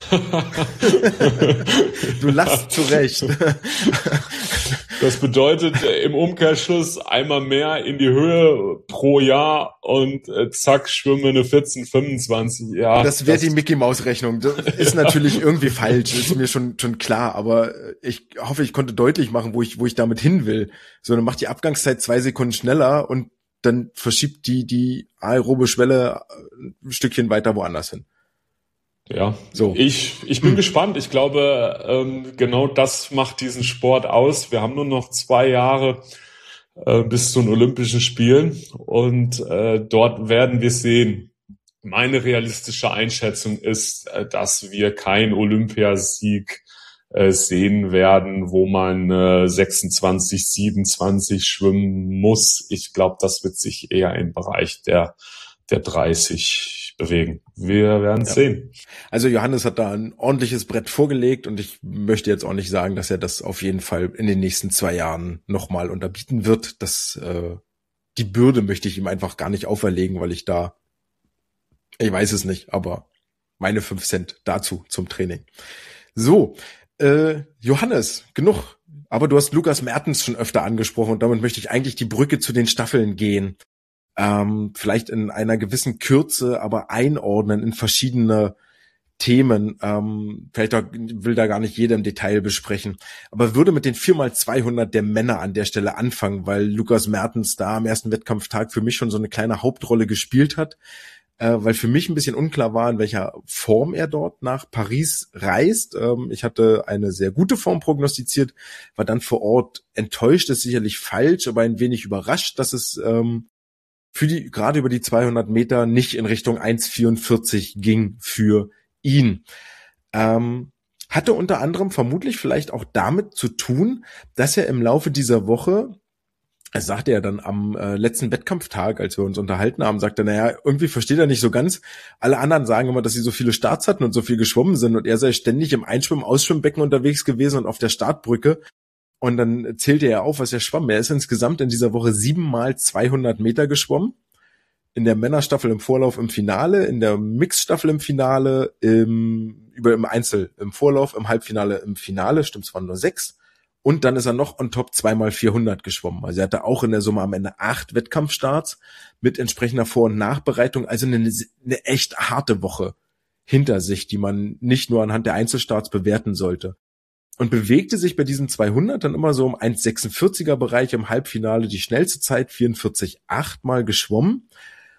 Du lachst zurecht. Das bedeutet im Umkehrschluss einmal mehr in die Höhe pro Jahr und äh, zack, schwimmen wir eine vierzehn, fünfundzwanzig. Ja, das wäre die Mickey-Maus-Rechnung. Das ist natürlich irgendwie falsch, ist mir schon schon klar, aber ich hoffe, ich konnte deutlich machen, wo ich wo ich damit hin will. So, dann macht die Abgangszeit zwei Sekunden schneller und dann verschiebt die die aerobe Schwelle ein Stückchen weiter woanders hin. Ja, so. Ich, ich bin hm. gespannt. Ich glaube, ähm, genau das macht diesen Sport aus. Wir haben nur noch zwei Jahre äh, bis zu den Olympischen Spielen und äh, dort werden wir sehen. Meine realistische Einschätzung ist, äh, dass wir keinen Olympiasieg äh, sehen werden, wo man äh, sechsundzwanzig, siebenundzwanzig schwimmen muss. Ich glaube, das wird sich eher im Bereich der, der dreißig bewegen. Wir werden es ja sehen. Also Johannes hat da ein ordentliches Brett vorgelegt und ich möchte jetzt auch nicht sagen, dass er das auf jeden Fall in den nächsten zwei Jahren nochmal unterbieten wird. Das, äh, die Bürde möchte ich ihm einfach gar nicht auferlegen, weil ich da, ich weiß es nicht, aber meine fünf Cent dazu zum Training. So, äh, Johannes, genug. Aber du hast Lukas Mertens schon öfter angesprochen und damit möchte ich eigentlich die Brücke zu den Staffeln gehen. ähm, vielleicht in einer gewissen Kürze, aber einordnen in verschiedene Themen. Ähm, vielleicht auch, will da gar nicht jeder im Detail besprechen, aber würde mit den vier mal zweihundert der Männer an der Stelle anfangen, weil Lukas Mertens da am ersten Wettkampftag für mich schon so eine kleine Hauptrolle gespielt hat, äh, weil für mich ein bisschen unklar war, in welcher Form er dort nach Paris reist. Ähm, ich hatte eine sehr gute Form prognostiziert, war dann vor Ort enttäuscht, ist sicherlich falsch, aber ein wenig überrascht, dass es ähm, für die gerade über die zweihundert Meter nicht in Richtung eins vierundvierzig ging für ihn. Ähm, hatte unter anderem vermutlich vielleicht auch damit zu tun, dass er im Laufe dieser Woche, das sagte er dann am äh, letzten Wettkampftag, als wir uns unterhalten haben, sagte, naja, irgendwie versteht er nicht so ganz. Alle anderen sagen immer, dass sie so viele Starts hatten und so viel geschwommen sind und er sei ständig im Einschwimmen, Ausschwimmbecken unterwegs gewesen und auf der Startbrücke. Und dann zählte er auf, was er schwamm. Er ist insgesamt in dieser Woche siebenmal zweihundert Meter geschwommen. In der Männerstaffel im Vorlauf im Finale, in der Mixstaffel im Finale, im, über im Einzel im Vorlauf, im Halbfinale im Finale, stimmt, es waren nur sechs. Und dann ist er noch on top zweimal vierhundert geschwommen. Also er hatte auch in der Summe am Ende acht Wettkampfstarts mit entsprechender Vor- und Nachbereitung. Also eine, eine echt harte Woche hinter sich, die man nicht nur anhand der Einzelstarts bewerten sollte. Und bewegte sich bei diesen zweihundert dann immer so um eins sechsundvierziger Bereich, im Halbfinale die schnellste Zeit, vierundvierzig Komma acht mal geschwommen.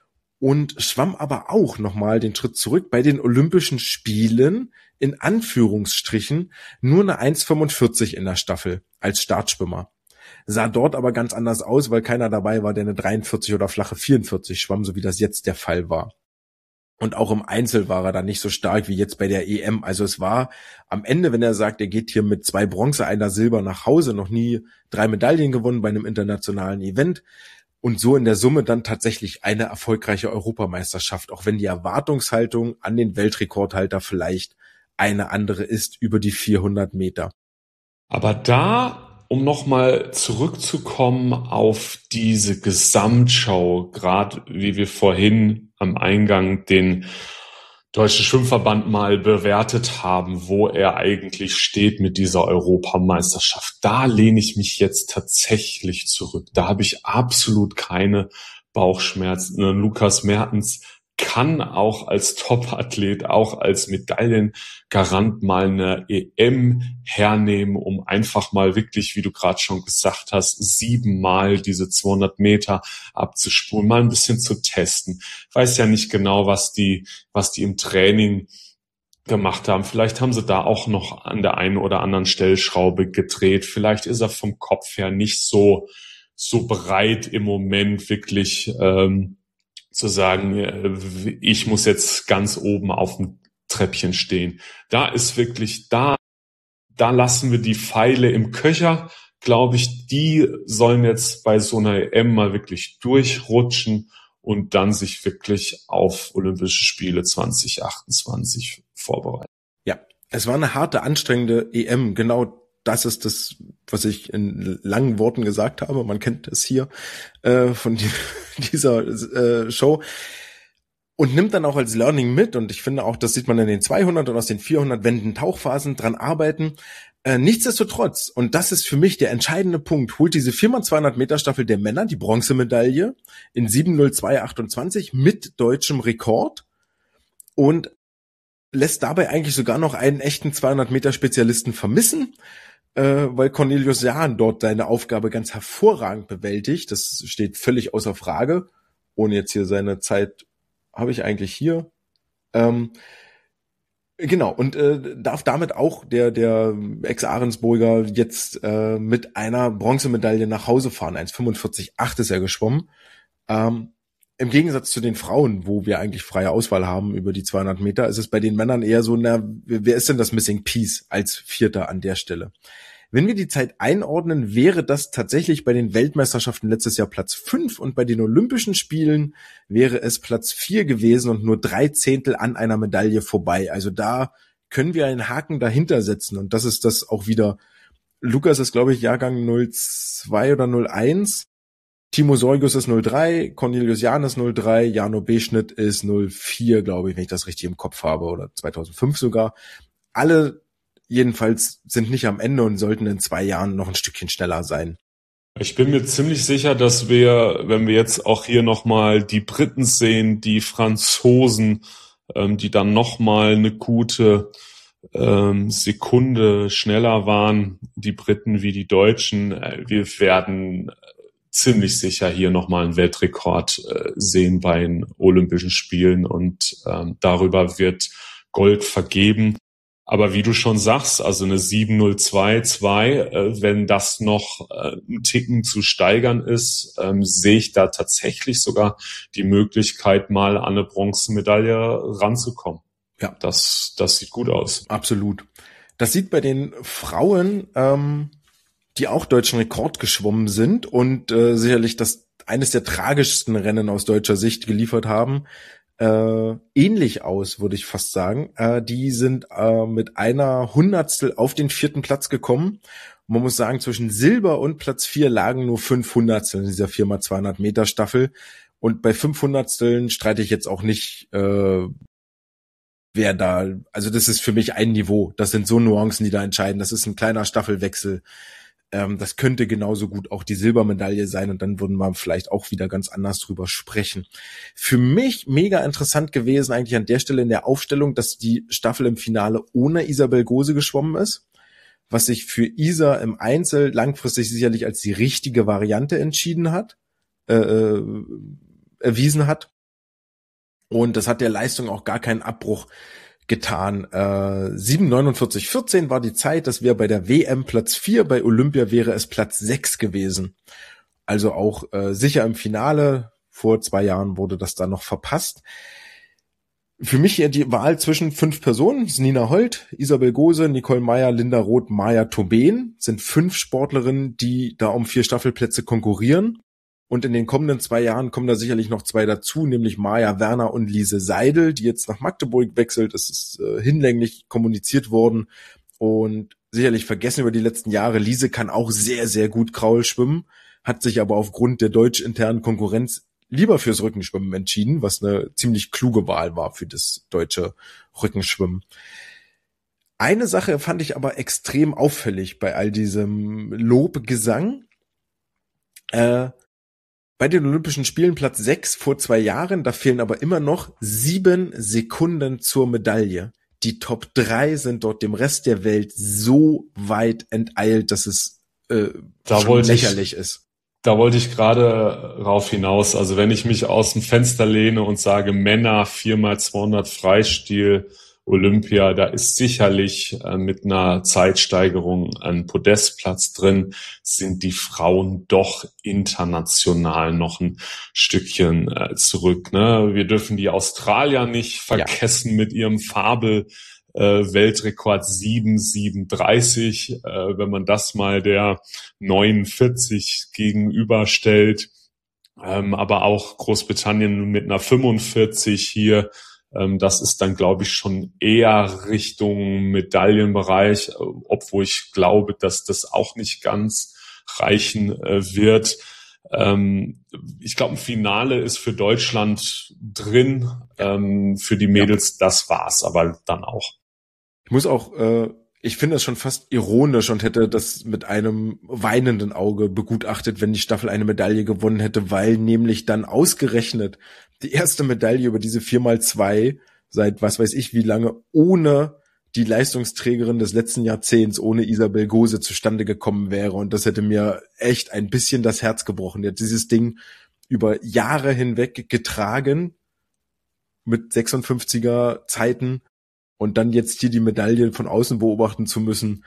Und schwamm aber auch nochmal den Schritt zurück bei den Olympischen Spielen, in Anführungsstrichen, nur eine eins fünfundvierzig in der Staffel als Startschwimmer. Sah dort aber ganz anders aus, weil keiner dabei war, der eine dreiundvierzig oder flache vierundvierzig schwamm, so wie das jetzt der Fall war. Und auch im Einzel war er dann nicht so stark wie jetzt bei der E M. Also es war am Ende, wenn er sagt, er geht hier mit zwei Bronze, einer Silber nach Hause, noch nie drei Medaillen gewonnen bei einem internationalen Event. Und so in der Summe dann tatsächlich eine erfolgreiche Europameisterschaft, auch wenn die Erwartungshaltung an den Weltrekordhalter vielleicht eine andere ist über die vierhundert Meter. Aber da, um nochmal zurückzukommen auf diese Gesamtschau, gerade wie wir vorhin am Eingang den Deutschen Schwimmverband mal bewertet haben, wo er eigentlich steht mit dieser Europameisterschaft. Da lehne ich mich jetzt tatsächlich zurück. Da habe ich absolut keine Bauchschmerzen. Lukas Mertens kann auch als Top-Athlet, auch als Medaillengarant mal eine E M hernehmen, um einfach mal wirklich, wie du gerade schon gesagt hast, siebenmal diese zweihundert Meter abzuspulen, mal ein bisschen zu testen. Weiß ja nicht genau, was die, was die im Training gemacht haben. Vielleicht haben sie da auch noch an der einen oder anderen Stellschraube gedreht. Vielleicht ist er vom Kopf her nicht so, so bereit im Moment wirklich, ähm, zu sagen, ich muss jetzt ganz oben auf dem Treppchen stehen. Da ist wirklich, da, da lassen wir die Pfeile im Köcher, glaube ich, die sollen jetzt bei so einer E M mal wirklich durchrutschen und dann sich wirklich auf Olympische Spiele zwanzig achtundzwanzig vorbereiten. Ja, es war eine harte, anstrengende E M, genau. Das ist das, was ich in langen Worten gesagt habe. Man kennt es hier äh, von die, dieser äh, Show und nimmt dann auch als Learning mit. Und ich finde auch, das sieht man in den zweihundert und aus den vierhundert Wänden Tauchphasen dran arbeiten. Äh, nichtsdestotrotz, und das ist für mich der entscheidende Punkt, holt diese vier mal zweihundert Meter Staffel der Männer die Bronzemedaille in sieben null zwei achtundzwanzig mit deutschem Rekord und lässt dabei eigentlich sogar noch einen echten zweihundert Meter Spezialisten vermissen, äh, weil Cornelius Jahn dort seine Aufgabe ganz hervorragend bewältigt. Das steht völlig außer Frage. Ohne jetzt hier seine Zeit habe ich eigentlich hier. Ähm, genau, und äh, darf damit auch der der Ex-Ahrensburger jetzt äh, mit einer Bronzemedaille nach Hause fahren. eins fünfundvierzig Komma acht ist er geschwommen. Ähm, Im Gegensatz zu den Frauen, wo wir eigentlich freie Auswahl haben über die zweihundert Meter, ist es bei den Männern eher so, na, wer ist denn das Missing Piece als Vierter an der Stelle? Wenn wir die Zeit einordnen, wäre das tatsächlich bei den Weltmeisterschaften letztes Jahr Platz fünf und bei den Olympischen Spielen wäre es Platz vier gewesen und nur drei Zehntel an einer Medaille vorbei. Also da können wir einen Haken dahinter setzen und das ist das auch wieder. Lukas ist, glaube ich, Jahrgang null zwei oder null eins. Timo Sorgus ist null drei, Cornelius Jahn ist null drei, Jano Beschnitt ist null vier, glaube ich, wenn ich das richtig im Kopf habe, oder zweitausendfünf sogar. Alle jedenfalls sind nicht am Ende und sollten in zwei Jahren noch ein Stückchen schneller sein. Ich bin mir ziemlich sicher, dass wir, wenn wir jetzt auch hier nochmal die Briten sehen, die Franzosen, ähm, die dann nochmal eine gute ähm, Sekunde schneller waren, die Briten wie die Deutschen, äh, wir werden ziemlich sicher hier nochmal einen Weltrekord äh, sehen bei den Olympischen Spielen und ähm, darüber wird Gold vergeben. Aber wie du schon sagst, also eine sieben null zwei zwei, äh, wenn das noch äh, ein Ticken zu steigern ist, ähm, sehe ich da tatsächlich sogar die Möglichkeit, mal an eine Bronzemedaille ranzukommen. Ja. Das, das sieht gut aus. Absolut. Das sieht bei den Frauen, ähm, die auch deutschen Rekord geschwommen sind und äh, sicherlich das eines der tragischsten Rennen aus deutscher Sicht geliefert haben, äh, ähnlich aus, würde ich fast sagen. Äh, die sind äh, mit einer Hundertstel auf den vierten Platz gekommen. Man muss sagen, zwischen Silber und Platz vier lagen nur fünf Hundertstel in dieser vier mal zweihundert Meter Staffel. Und bei fünf Hundertsteln streite ich jetzt auch nicht, äh, wer da, also das ist für mich ein Niveau. Das sind so Nuancen, die da entscheiden. Das ist ein kleiner Staffelwechsel. Ähm, das könnte genauso gut auch die Silbermedaille sein und dann würden wir vielleicht auch wieder ganz anders drüber sprechen. Für mich mega interessant gewesen eigentlich an der Stelle in der Aufstellung, dass die Staffel im Finale ohne Isabel Gose geschwommen ist, was sich für Isa im Einzel langfristig sicherlich als die richtige Variante entschieden hat, äh, äh, erwiesen hat. Und das hat der Leistung auch gar keinen Abbruch getan. Äh, sieben neunundvierzig vierzehn war die Zeit, das wäre bei der W M Platz vier, bei Olympia wäre es Platz sechs gewesen. Also auch äh, sicher im Finale. Vor zwei Jahren wurde das dann noch verpasst. Für mich hier die Wahl zwischen fünf Personen, das ist Nina Holt, Isabel Gose, Nicole Meyer, Linda Roth, Maja Tobeen, sind fünf Sportlerinnen, die da um vier Staffelplätze konkurrieren. Und in den kommenden zwei Jahren kommen da sicherlich noch zwei dazu, nämlich Maja Werner und Lise Seidel, die jetzt nach Magdeburg wechselt. Das ist äh, hinlänglich kommuniziert worden und sicherlich vergessen über die letzten Jahre. Lise kann auch sehr, sehr gut Kraul schwimmen, hat sich aber aufgrund der deutsch-internen Konkurrenz lieber fürs Rückenschwimmen entschieden, was eine ziemlich kluge Wahl war für das deutsche Rückenschwimmen. Eine Sache fand ich aber extrem auffällig bei all diesem Lobgesang. Äh, Bei den Olympischen Spielen Platz sechs vor zwei Jahren, da fehlen aber immer noch sieben Sekunden zur Medaille. Die Top drei sind dort dem Rest der Welt so weit enteilt, dass es äh, da schon ich, lächerlich ist. Da wollte ich gerade rauf hinaus. Also wenn ich mich aus dem Fenster lehne und sage Männer vier mal zweihundert Freistil Olympia, da ist sicherlich äh, mit einer Zeitsteigerung ein Podestplatz drin, sind die Frauen doch international noch ein Stückchen äh, zurück. Ne? Wir dürfen die Australier nicht vergessen, ja, mit ihrem Fabel äh, Weltrekord sieben sieben dreißig. Äh, wenn man das mal der neunundvierzig gegenüberstellt, ähm, aber auch Großbritannien mit einer fünfundvierzig hier. Das ist dann, glaube ich, schon eher Richtung Medaillenbereich, obwohl ich glaube, dass das auch nicht ganz reichen wird. Ich glaube, ein Finale ist für Deutschland drin. Für die Mädels, das war's aber dann auch. Ich muss auch, äh, ich finde es schon fast ironisch und hätte das mit einem weinenden Auge begutachtet, wenn die Staffel eine Medaille gewonnen hätte, weil nämlich dann ausgerechnet die erste Medaille über diese vier mal zwei seit was weiß ich wie lange ohne die Leistungsträgerin des letzten Jahrzehnts, ohne Isabel Gose zustande gekommen wäre. Und das hätte mir echt ein bisschen das Herz gebrochen. Die hat dieses Ding über Jahre hinweg getragen mit sechsundfünfziger Zeiten und dann jetzt hier die Medaille von außen beobachten zu müssen.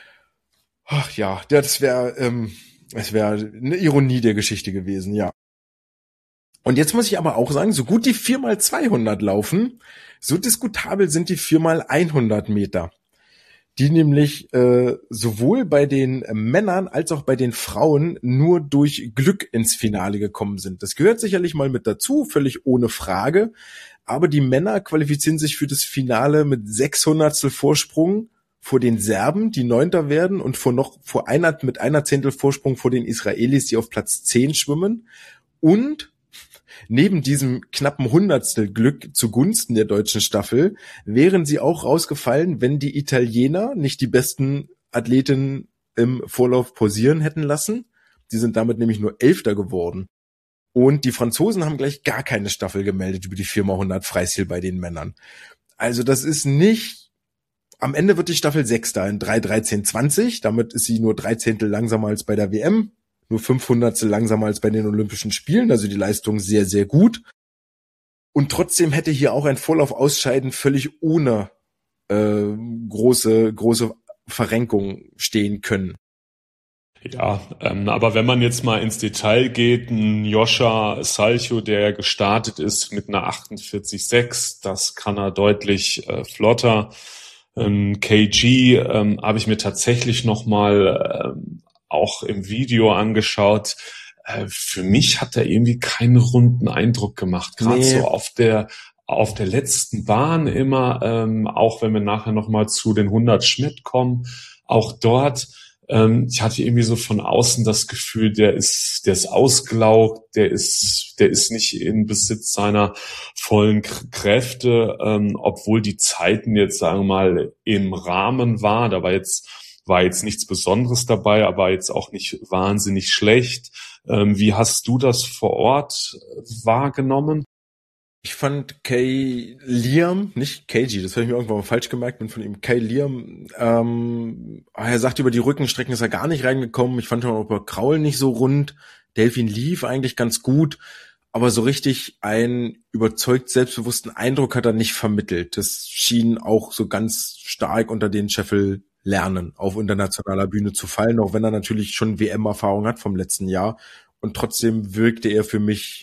Ach ja, das wäre ähm, das wäre eine Ironie der Geschichte gewesen, ja. Und jetzt muss ich aber auch sagen, so gut die vier mal zweihundert laufen, so diskutabel sind die vier mal hundert Meter, die nämlich äh, sowohl bei den Männern als auch bei den Frauen nur durch Glück ins Finale gekommen sind. Das gehört sicherlich mal mit dazu, völlig ohne Frage, aber die Männer qualifizieren sich für das Finale mit sechshundertstel Vorsprung vor den Serben, die Neunter werden, und vor noch vor einer mit einer Zehntel Vorsprung vor den Israelis, die auf Platz zehn schwimmen. Und neben diesem knappen Hundertstel Glück zugunsten der deutschen Staffel wären sie auch rausgefallen, wenn die Italiener nicht die besten Athletinnen im Vorlauf posieren hätten lassen. Die sind damit nämlich nur Elfter geworden. Und die Franzosen haben gleich gar keine Staffel gemeldet über die vier mal hundert Freistil bei den Männern. Also das ist nicht, am Ende wird die Staffel Sechster in drei dreizehn zwanzig. Damit ist sie nur drei Zehntel langsamer als bei der W M, nur fünf Hundertstel langsamer als bei den Olympischen Spielen. Also die Leistung sehr, sehr gut. Und trotzdem hätte hier auch ein Vorlauf-Ausscheiden völlig ohne äh, große, große Verrenkung stehen können. Ja, ähm, aber wenn man jetzt mal ins Detail geht, ein Joscha Salcho, der gestartet ist mit einer achtundvierzig Komma sechs, das kann er deutlich äh, flotter. Ähm, K G ähm, habe ich mir tatsächlich nochmal ähm, auch im Video angeschaut. Äh, für mich hat er irgendwie keinen runden Eindruck gemacht, gerade Nee. so auf der auf der letzten Bahn immer, ähm, auch wenn wir nachher nochmal zu den hundert Schmidt kommen, auch dort. Ich hatte irgendwie so von außen das Gefühl, der ist, der ist ausgelaugt, der ist, der ist nicht in Besitz seiner vollen Kräfte, ähm, obwohl die Zeiten jetzt, sagen wir mal, im Rahmen war. Da war jetzt, war jetzt nichts Besonderes dabei, aber jetzt auch nicht wahnsinnig schlecht. Ähm, wie hast du das vor Ort wahrgenommen? Ich fand Kay Liam, nicht K G, das habe ich mir irgendwann mal falsch gemerkt, bin von ihm Kay Liam, ähm, er sagt, über die Rückenstrecken ist er gar nicht reingekommen. Ich fand auch über Kraul nicht so rund. Delfin lief eigentlich ganz gut, aber so richtig einen überzeugt selbstbewussten Eindruck hat er nicht vermittelt. Das schien auch so ganz stark unter den Scheffel lernen, auf internationaler Bühne zu fallen, auch wenn er natürlich schon W M-Erfahrung hat vom letzten Jahr. Und trotzdem wirkte er für mich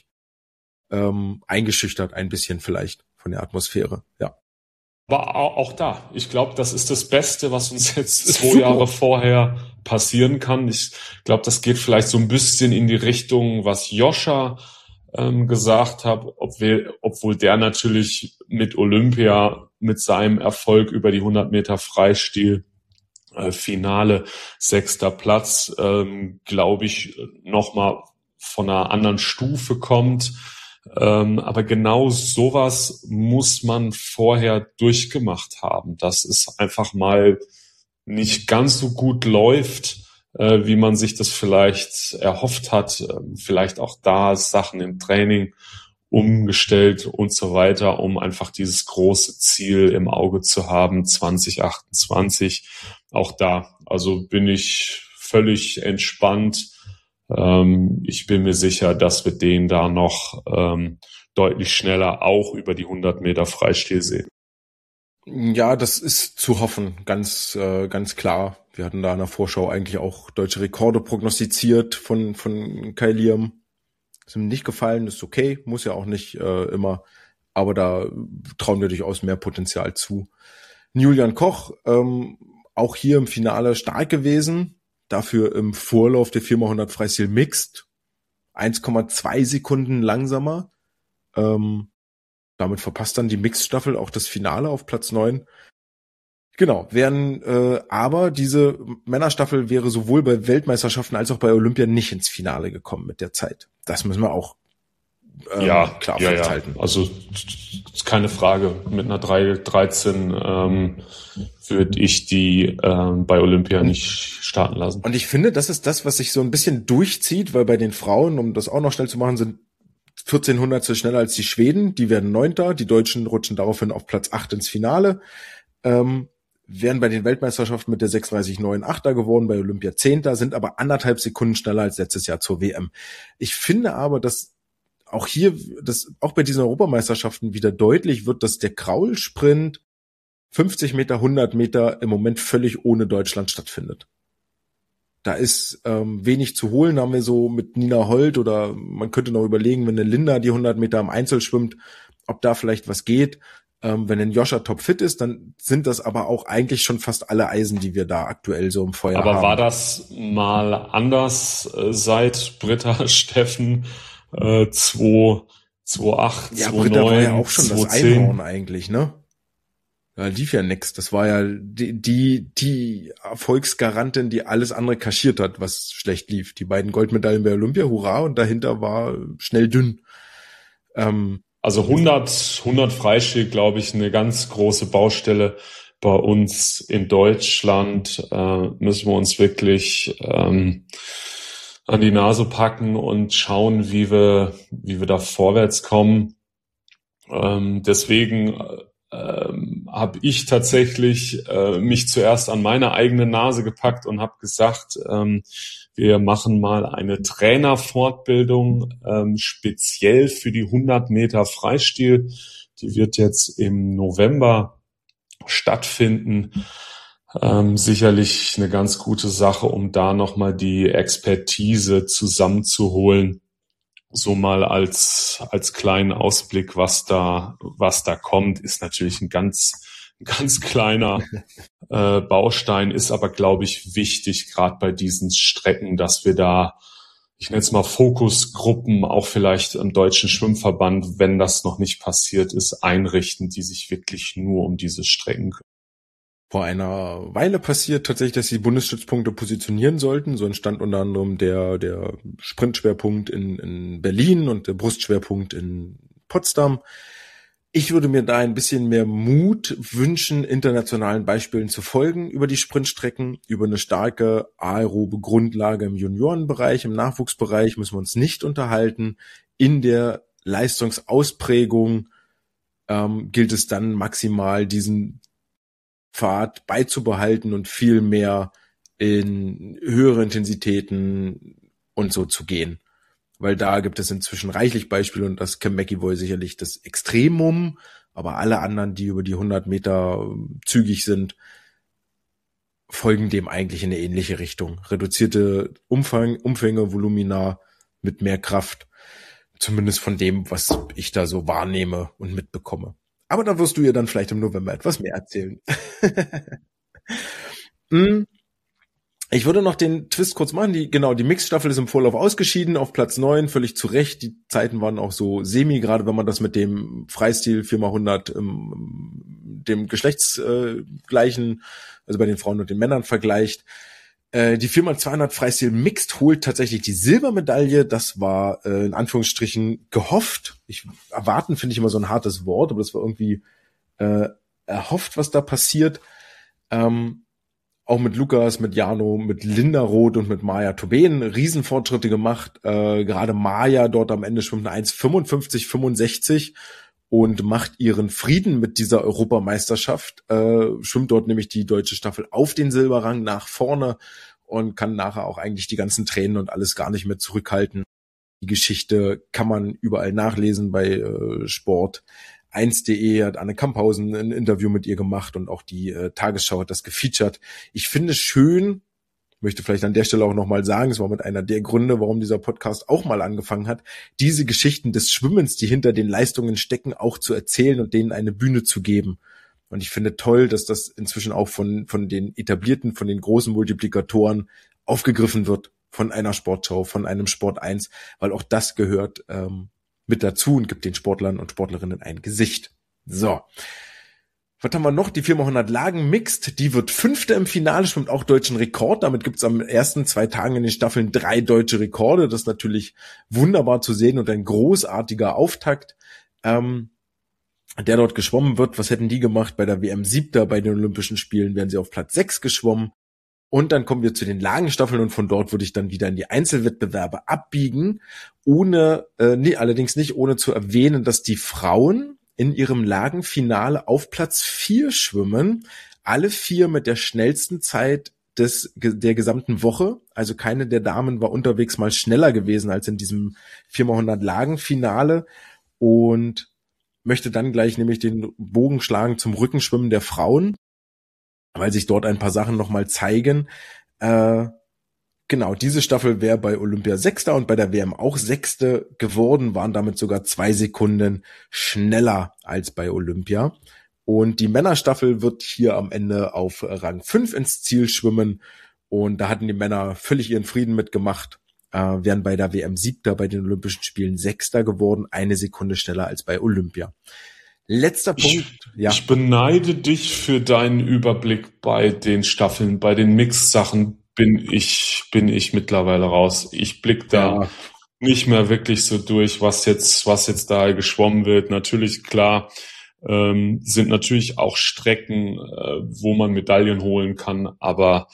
Ähm, eingeschüchtert ein bisschen vielleicht von der Atmosphäre, ja. Aber auch da, ich glaube, das ist das Beste, was uns jetzt zwei Super. Jahre vorher passieren kann. Ich glaube, das geht vielleicht so ein bisschen in die Richtung, was Joscha ähm, gesagt hat, obwohl, obwohl der natürlich mit Olympia, mit seinem Erfolg über die hundert Meter Freistil, äh, Finale, sechster Platz, ähm, glaube ich, nochmal von einer anderen Stufe kommt. Ähm, aber genau sowas muss man vorher durchgemacht haben, dass es einfach mal nicht ganz so gut läuft, äh, wie man sich das vielleicht erhofft hat. Ähm, vielleicht auch da Sachen im Training umgestellt und so weiter, um einfach dieses große Ziel im Auge zu haben, zwanzig achtundzwanzig. Auch da, also bin ich völlig entspannt. Ähm, ich bin mir sicher, dass wir den da noch ähm, deutlich schneller auch über die hundert Meter Freistil sehen. Ja, das ist zu hoffen, ganz äh, ganz klar. Wir hatten da in der Vorschau eigentlich auch deutsche Rekorde prognostiziert von von Kay Liam. Ist ihm nicht gefallen, ist okay, muss ja auch nicht äh, immer, aber da trauen wir durchaus mehr Potenzial zu. Julian Koch, ähm, auch hier im Finale stark gewesen. Dafür im Vorlauf der vier mal hundert Freistil Mixed eins Komma zwei Sekunden langsamer. Ähm, damit verpasst dann die Mixed-Staffel auch das Finale auf Platz neun. Genau, wären äh, aber diese Männerstaffel wäre sowohl bei Weltmeisterschaften als auch bei Olympia nicht ins Finale gekommen mit der Zeit. Das müssen wir auch ähm, ja, klar ja, festhalten. Ja. Also ist keine Frage. Mit einer drei dreizehn ähm, würde ich die ähm, bei Olympia nicht starten lassen. Und ich finde, das ist das, was sich so ein bisschen durchzieht, weil bei den Frauen, um das auch noch schnell zu machen, sind vierzehn Hundertstel schneller als die Schweden. Die werden Neunter. Die Deutschen rutschen daraufhin auf Platz acht ins Finale. Ähm, wären bei den Weltmeisterschaften mit der sechs dreißig neun Achter geworden, bei Olympia Zehnter, sind aber anderthalb Sekunden schneller als letztes Jahr zur W M. Ich finde aber, dass auch hier, dass auch bei diesen Europameisterschaften wieder deutlich wird, dass der Kraul-Sprint fünfzig Meter, hundert Meter im Moment völlig ohne Deutschland stattfindet. Da ist ähm, wenig zu holen, haben wir so mit Nina Holt, oder man könnte noch überlegen, wenn eine Linda die hundert Meter im Einzel schwimmt, ob da vielleicht was geht. Ähm, wenn ein Joscha topfit ist, dann sind das aber auch eigentlich schon fast alle Eisen, die wir da aktuell so im Feuer aber haben. Aber war das mal anders äh, seit Britta Steffen äh, zwei Komma acht, ja, zwei Komma Britta neun, war ja auch schon zwei Komma das zehn Einhorn eigentlich, ne? Da lief ja nix. Das war ja die, die, die Erfolgsgarantin, die alles andere kaschiert hat, was schlecht lief. Die beiden Goldmedaillen bei Olympia, hurra, und dahinter war schnell dünn. Ähm, Also hundert, hundert Freistil, glaube ich, eine ganz große Baustelle bei uns in Deutschland. Äh, müssen wir uns wirklich ähm, an die Nase packen und schauen, wie wir, wie wir da vorwärts kommen. Ähm, deswegen ähm, habe ich tatsächlich äh, mich zuerst an meine eigene Nase gepackt und habe gesagt, ähm, wir machen mal eine Trainerfortbildung ähm, speziell für die hundert Meter Freistil. Die wird jetzt im November stattfinden. Ähm, sicherlich eine ganz gute Sache, um da nochmal die Expertise zusammenzuholen. So mal als, als kleinen Ausblick, was da, was da kommt, ist natürlich ein ganz, ein ganz kleiner äh, Baustein, ist aber, glaube ich, wichtig, gerade bei diesen Strecken, dass wir da, ich nenne es mal Fokusgruppen, auch vielleicht im Deutschen Schwimmverband, wenn das noch nicht passiert ist, einrichten, die sich wirklich nur um diese Strecken kümmern. Vor einer Weile passiert tatsächlich, dass sie Bundesstützpunkte positionieren sollten. So entstand unter anderem der, der Sprintschwerpunkt in, in Berlin und der Brustschwerpunkt in Potsdam. Ich würde mir da ein bisschen mehr Mut wünschen, internationalen Beispielen zu folgen über die Sprintstrecken, über eine starke aerobe Grundlage im Juniorenbereich, im Nachwuchsbereich müssen wir uns nicht unterhalten. In der Leistungsausprägung ähm, gilt es dann maximal diesen Pfad beizubehalten und viel mehr in höhere Intensitäten und so zu gehen. Weil da gibt es inzwischen reichlich Beispiele und das Cam McEvoy sicherlich das Extremum, aber alle anderen, die über die hundert Meter zügig sind, folgen dem eigentlich in eine ähnliche Richtung. Reduzierte Umfang, Umfänge, Volumina mit mehr Kraft, zumindest von dem, was ich da so wahrnehme und mitbekomme. Aber da wirst du ja dann vielleicht im November etwas mehr erzählen. Ich würde noch den Twist kurz machen. Die, genau, die Mixstaffel ist im Vorlauf ausgeschieden, auf Platz neun, völlig zu Recht. Die Zeiten waren auch so semi, gerade wenn man das mit dem Freistil vier mal hundert, ähm, dem geschlechtsgleichen, also bei den Frauen und den Männern vergleicht. Äh, die vier mal zweihundert Freistil Mixed holt tatsächlich die Silbermedaille. Das war äh, in Anführungsstrichen gehofft. Ich erwarten finde ich immer so ein hartes Wort, aber das war irgendwie äh, erhofft, was da passiert. Ähm, auch mit Lukas, mit Jano, mit Linda Roth und mit Maja Tobeen Riesenfortschritte gemacht. Äh, gerade Maja dort am Ende schwimmt eine eins fünfundfünfzig fünfundsechzig und macht ihren Frieden mit dieser Europameisterschaft. Äh, schwimmt dort nämlich die deutsche Staffel auf den Silberrang nach vorne und kann nachher auch eigentlich die ganzen Tränen und alles gar nicht mehr zurückhalten. Die Geschichte kann man überall nachlesen bei äh, Sport eins punkt de, hat Anne Kamphausen ein Interview mit ihr gemacht und auch die äh, Tagesschau hat das gefeatured. Ich finde es schön, möchte vielleicht an der Stelle auch nochmal sagen, es war mit einer der Gründe, warum dieser Podcast auch mal angefangen hat, diese Geschichten des Schwimmens, die hinter den Leistungen stecken, auch zu erzählen und denen eine Bühne zu geben. Und ich finde toll, dass das inzwischen auch von von den etablierten, von den großen Multiplikatoren aufgegriffen wird, von einer Sportschau, von einem Sport eins, weil auch das gehört ähm, mit dazu und gibt den Sportlern und Sportlerinnen ein Gesicht. So. Was haben wir noch? Die vier mal hundert Lagen Mixed, die wird Fünfte im Finale, schwimmt auch deutschen Rekord. Damit gibt's am ersten zwei Tagen in den Staffeln drei deutsche Rekorde. Das ist natürlich wunderbar zu sehen und ein großartiger Auftakt, ähm, der dort geschwommen wird. Was hätten die gemacht? Bei der W M Siebter, bei den Olympischen Spielen wären sie auf Platz sechs geschwommen. Und dann kommen wir zu den Lagenstaffeln und von dort würde ich dann wieder in die Einzelwettbewerbe abbiegen, ohne, äh, nee, allerdings nicht ohne zu erwähnen, dass die Frauen in ihrem Lagenfinale auf Platz vier schwimmen, alle vier mit der schnellsten Zeit des der gesamten Woche. Also keine der Damen war unterwegs mal schneller gewesen als in diesem vier mal hundert Lagenfinale und möchte dann gleich nämlich den Bogen schlagen zum Rückenschwimmen der Frauen, weil sich dort ein paar Sachen nochmal zeigen. Äh, genau, diese Staffel wäre bei Olympia Sechster und bei der W M auch Sechste geworden, waren damit sogar zwei Sekunden schneller als bei Olympia. Und die Männerstaffel wird hier am Ende auf Rang fünf ins Ziel schwimmen. Und da hatten die Männer völlig ihren Frieden mitgemacht, äh, wären bei der W M Siebter, bei den Olympischen Spielen Sechster geworden, eine Sekunde schneller als bei Olympia. Letzter Punkt. Ich, ja. ich beneide dich für deinen Überblick bei den Staffeln. Bei den Mix-Sachen bin ich, bin ich mittlerweile raus. Ich blick da ja. nicht mehr wirklich so durch, was jetzt, was jetzt da geschwommen wird. Natürlich, klar, ähm, sind natürlich auch Strecken, äh, wo man Medaillen holen kann, aber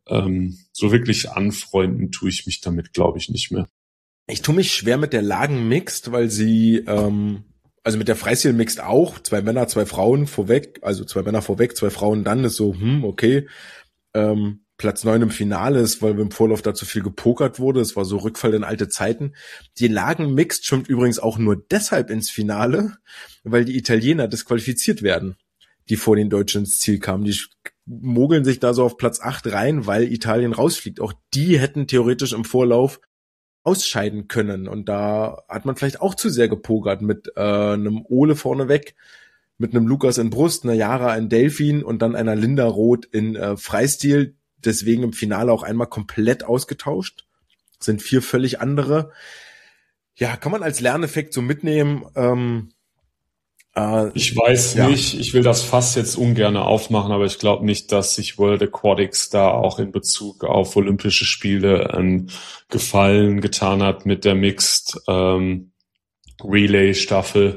ähm, so wirklich anfreunden tue ich mich damit, glaube ich, nicht mehr. Ich tue mich schwer mit der Lagen-Mixed, weil sie, ähm, also mit der Freistil-Mixed auch, zwei Männer, zwei Frauen vorweg, also zwei Männer vorweg, zwei Frauen dann, ist so, hm, okay, ähm, Platz neun im Finale ist, weil im Vorlauf da zu viel gepokert wurde, es war so Rückfall in alte Zeiten. Die Lagen-Mixed schwimmt übrigens auch nur deshalb ins Finale, weil die Italiener disqualifiziert werden, die vor den Deutschen ins Ziel kamen. Die mogeln sich da so auf Platz acht rein, weil Italien rausfliegt. Auch die hätten theoretisch im Vorlauf ausscheiden können. Und da hat man vielleicht auch zu sehr gepokert mit äh, einem Ole vorneweg, mit einem Lukas in Brust, einer Yara in Delfin und dann einer Linda Roth in äh, Freistil. Deswegen im Finale auch einmal komplett ausgetauscht. Sind vier völlig andere. Ja, kann man als Lerneffekt so mitnehmen. Ähm, äh, ich weiß ja. nicht, ich will das Fass jetzt ungern aufmachen, aber ich glaube nicht, dass sich World Aquatics da auch in Bezug auf Olympische Spiele einen Gefallen getan hat mit der Mixed ähm, Relay-Staffel.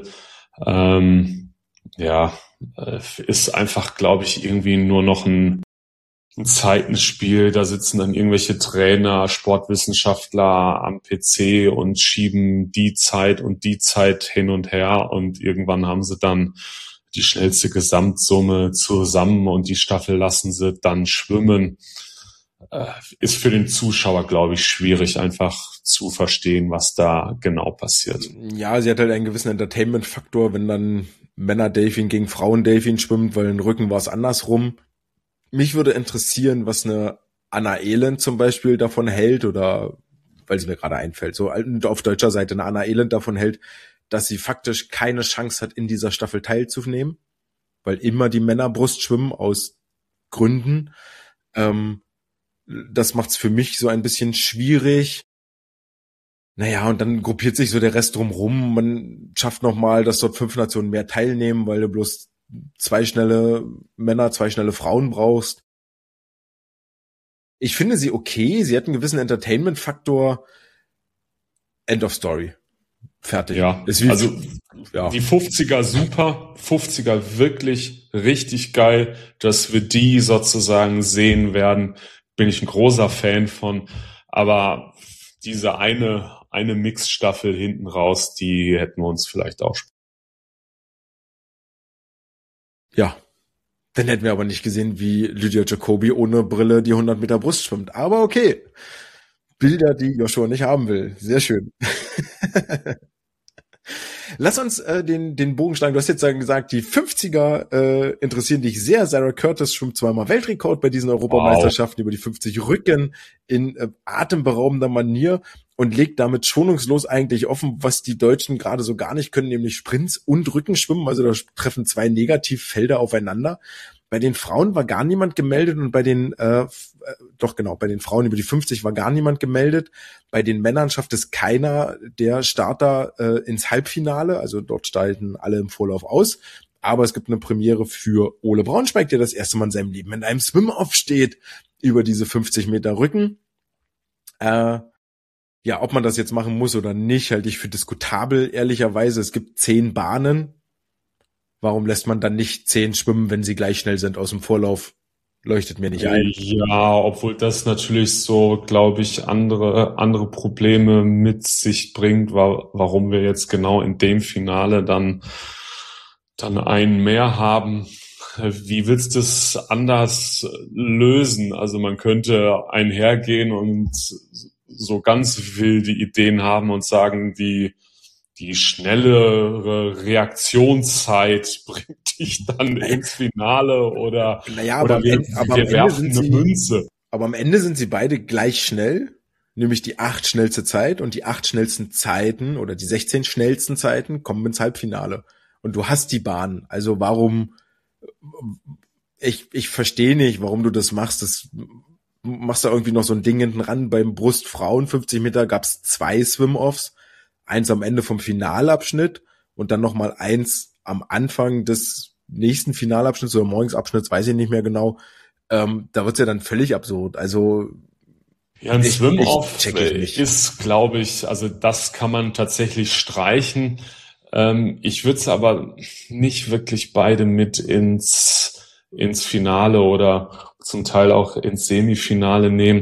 Ähm, ja, äh, ist einfach, glaube ich, irgendwie nur noch ein ein Zeitenspiel, da sitzen dann irgendwelche Trainer, Sportwissenschaftler am P C und schieben die Zeit und die Zeit hin und her und irgendwann haben sie dann die schnellste Gesamtsumme zusammen und die Staffel lassen sie dann schwimmen. Äh, ist für den Zuschauer, glaube ich, schwierig einfach zu verstehen, was da genau passiert. Ja, sie hat halt einen gewissen Entertainment-Faktor, wenn dann Männer-Delfin gegen Frauen-Delfin schwimmt, weil im Rücken war es andersrum. Mich würde interessieren, was eine Anna Elend zum Beispiel davon hält oder, weil sie mir gerade einfällt, so auf deutscher Seite eine Anna Elend davon hält, dass sie faktisch keine Chance hat, in dieser Staffel teilzunehmen, weil immer die Männer Brust schwimmen aus Gründen. Ähm, das macht's für mich so ein bisschen schwierig. Naja, und dann gruppiert sich so der Rest drumrum. Man schafft nochmal, dass dort fünf Nationen mehr teilnehmen, weil du bloß zwei schnelle Männer, zwei schnelle Frauen brauchst. Ich finde sie okay. Sie hat einen gewissen Entertainment-Faktor. End of Story. Fertig. Ja, also ja. Die fünfziger super, fünfziger wirklich richtig geil, dass wir die sozusagen sehen werden. Bin ich ein großer Fan von. Aber diese eine, eine Mix-Staffel hinten raus, die hätten wir uns vielleicht auch. Ja, dann hätten wir aber nicht gesehen, wie Lydia Jacobi ohne Brille die hundert Meter Brust schwimmt. Aber okay, Bilder, die Joshua nicht haben will. Sehr schön. Lass uns äh, den den Bogen schlagen. Du hast jetzt gesagt, die fünfziger äh, interessieren dich sehr. Sarah Curtis schwimmt zweimal Weltrekord bei diesen Europameisterschaften wow. über die fünfzig Rücken in äh, atemberaubender Manier und legt damit schonungslos eigentlich offen, was die Deutschen gerade so gar nicht können, nämlich Sprints und Rückenschwimmen. Also da treffen zwei Negativfelder aufeinander. Bei den Frauen war gar niemand gemeldet und bei den, äh, doch genau, bei den Frauen über die fünfzig war gar niemand gemeldet. Bei den Männern schafft es keiner der Starter äh, ins Halbfinale, also dort steigen alle im Vorlauf aus. Aber es gibt eine Premiere für Ole Braunschweig, der das erste Mal in seinem Leben in einem Swim-Off steht über diese fünfzig Meter Rücken. Äh, ja, ob man das jetzt machen muss oder nicht, halte ich für diskutabel, ehrlicherweise. Es gibt zehn Bahnen. Warum lässt man dann nicht zehn schwimmen, wenn sie gleich schnell sind aus dem Vorlauf? Leuchtet mir nicht ein. Ja, obwohl das natürlich so, glaube ich, andere andere Probleme mit sich bringt, wa- warum wir jetzt genau in dem Finale dann dann einen mehr haben. Wie willst du es anders lösen? Also man könnte einhergehen und so ganz wilde Ideen haben und sagen, die Die schnellere Reaktionszeit bringt dich dann ins Finale oder, naja, oder aber wir, Ende, aber wir werfen eine sie, Münze. Aber am Ende sind sie beide gleich schnell, nämlich die acht schnellste Zeit und die acht schnellsten Zeiten oder die sechzehn schnellsten Zeiten kommen ins Halbfinale. Und du hast die Bahn. Also warum, ich, ich verstehe nicht, warum du das machst. Das machst da irgendwie noch so ein Ding hinten ran. Beim Brustfrauen fünfzig Meter gab's zwei Swim-Offs. Eins am Ende vom Finalabschnitt und dann nochmal eins am Anfang des nächsten Finalabschnitts oder Morgensabschnitts, weiß ich nicht mehr genau. Ähm, da wird's ja dann völlig absurd. Also ja, ein Swim-Off ist, glaube ich, also das kann man tatsächlich streichen. Ähm, ich würde es aber nicht wirklich beide mit ins ins Finale oder zum Teil auch ins Semifinale nehmen.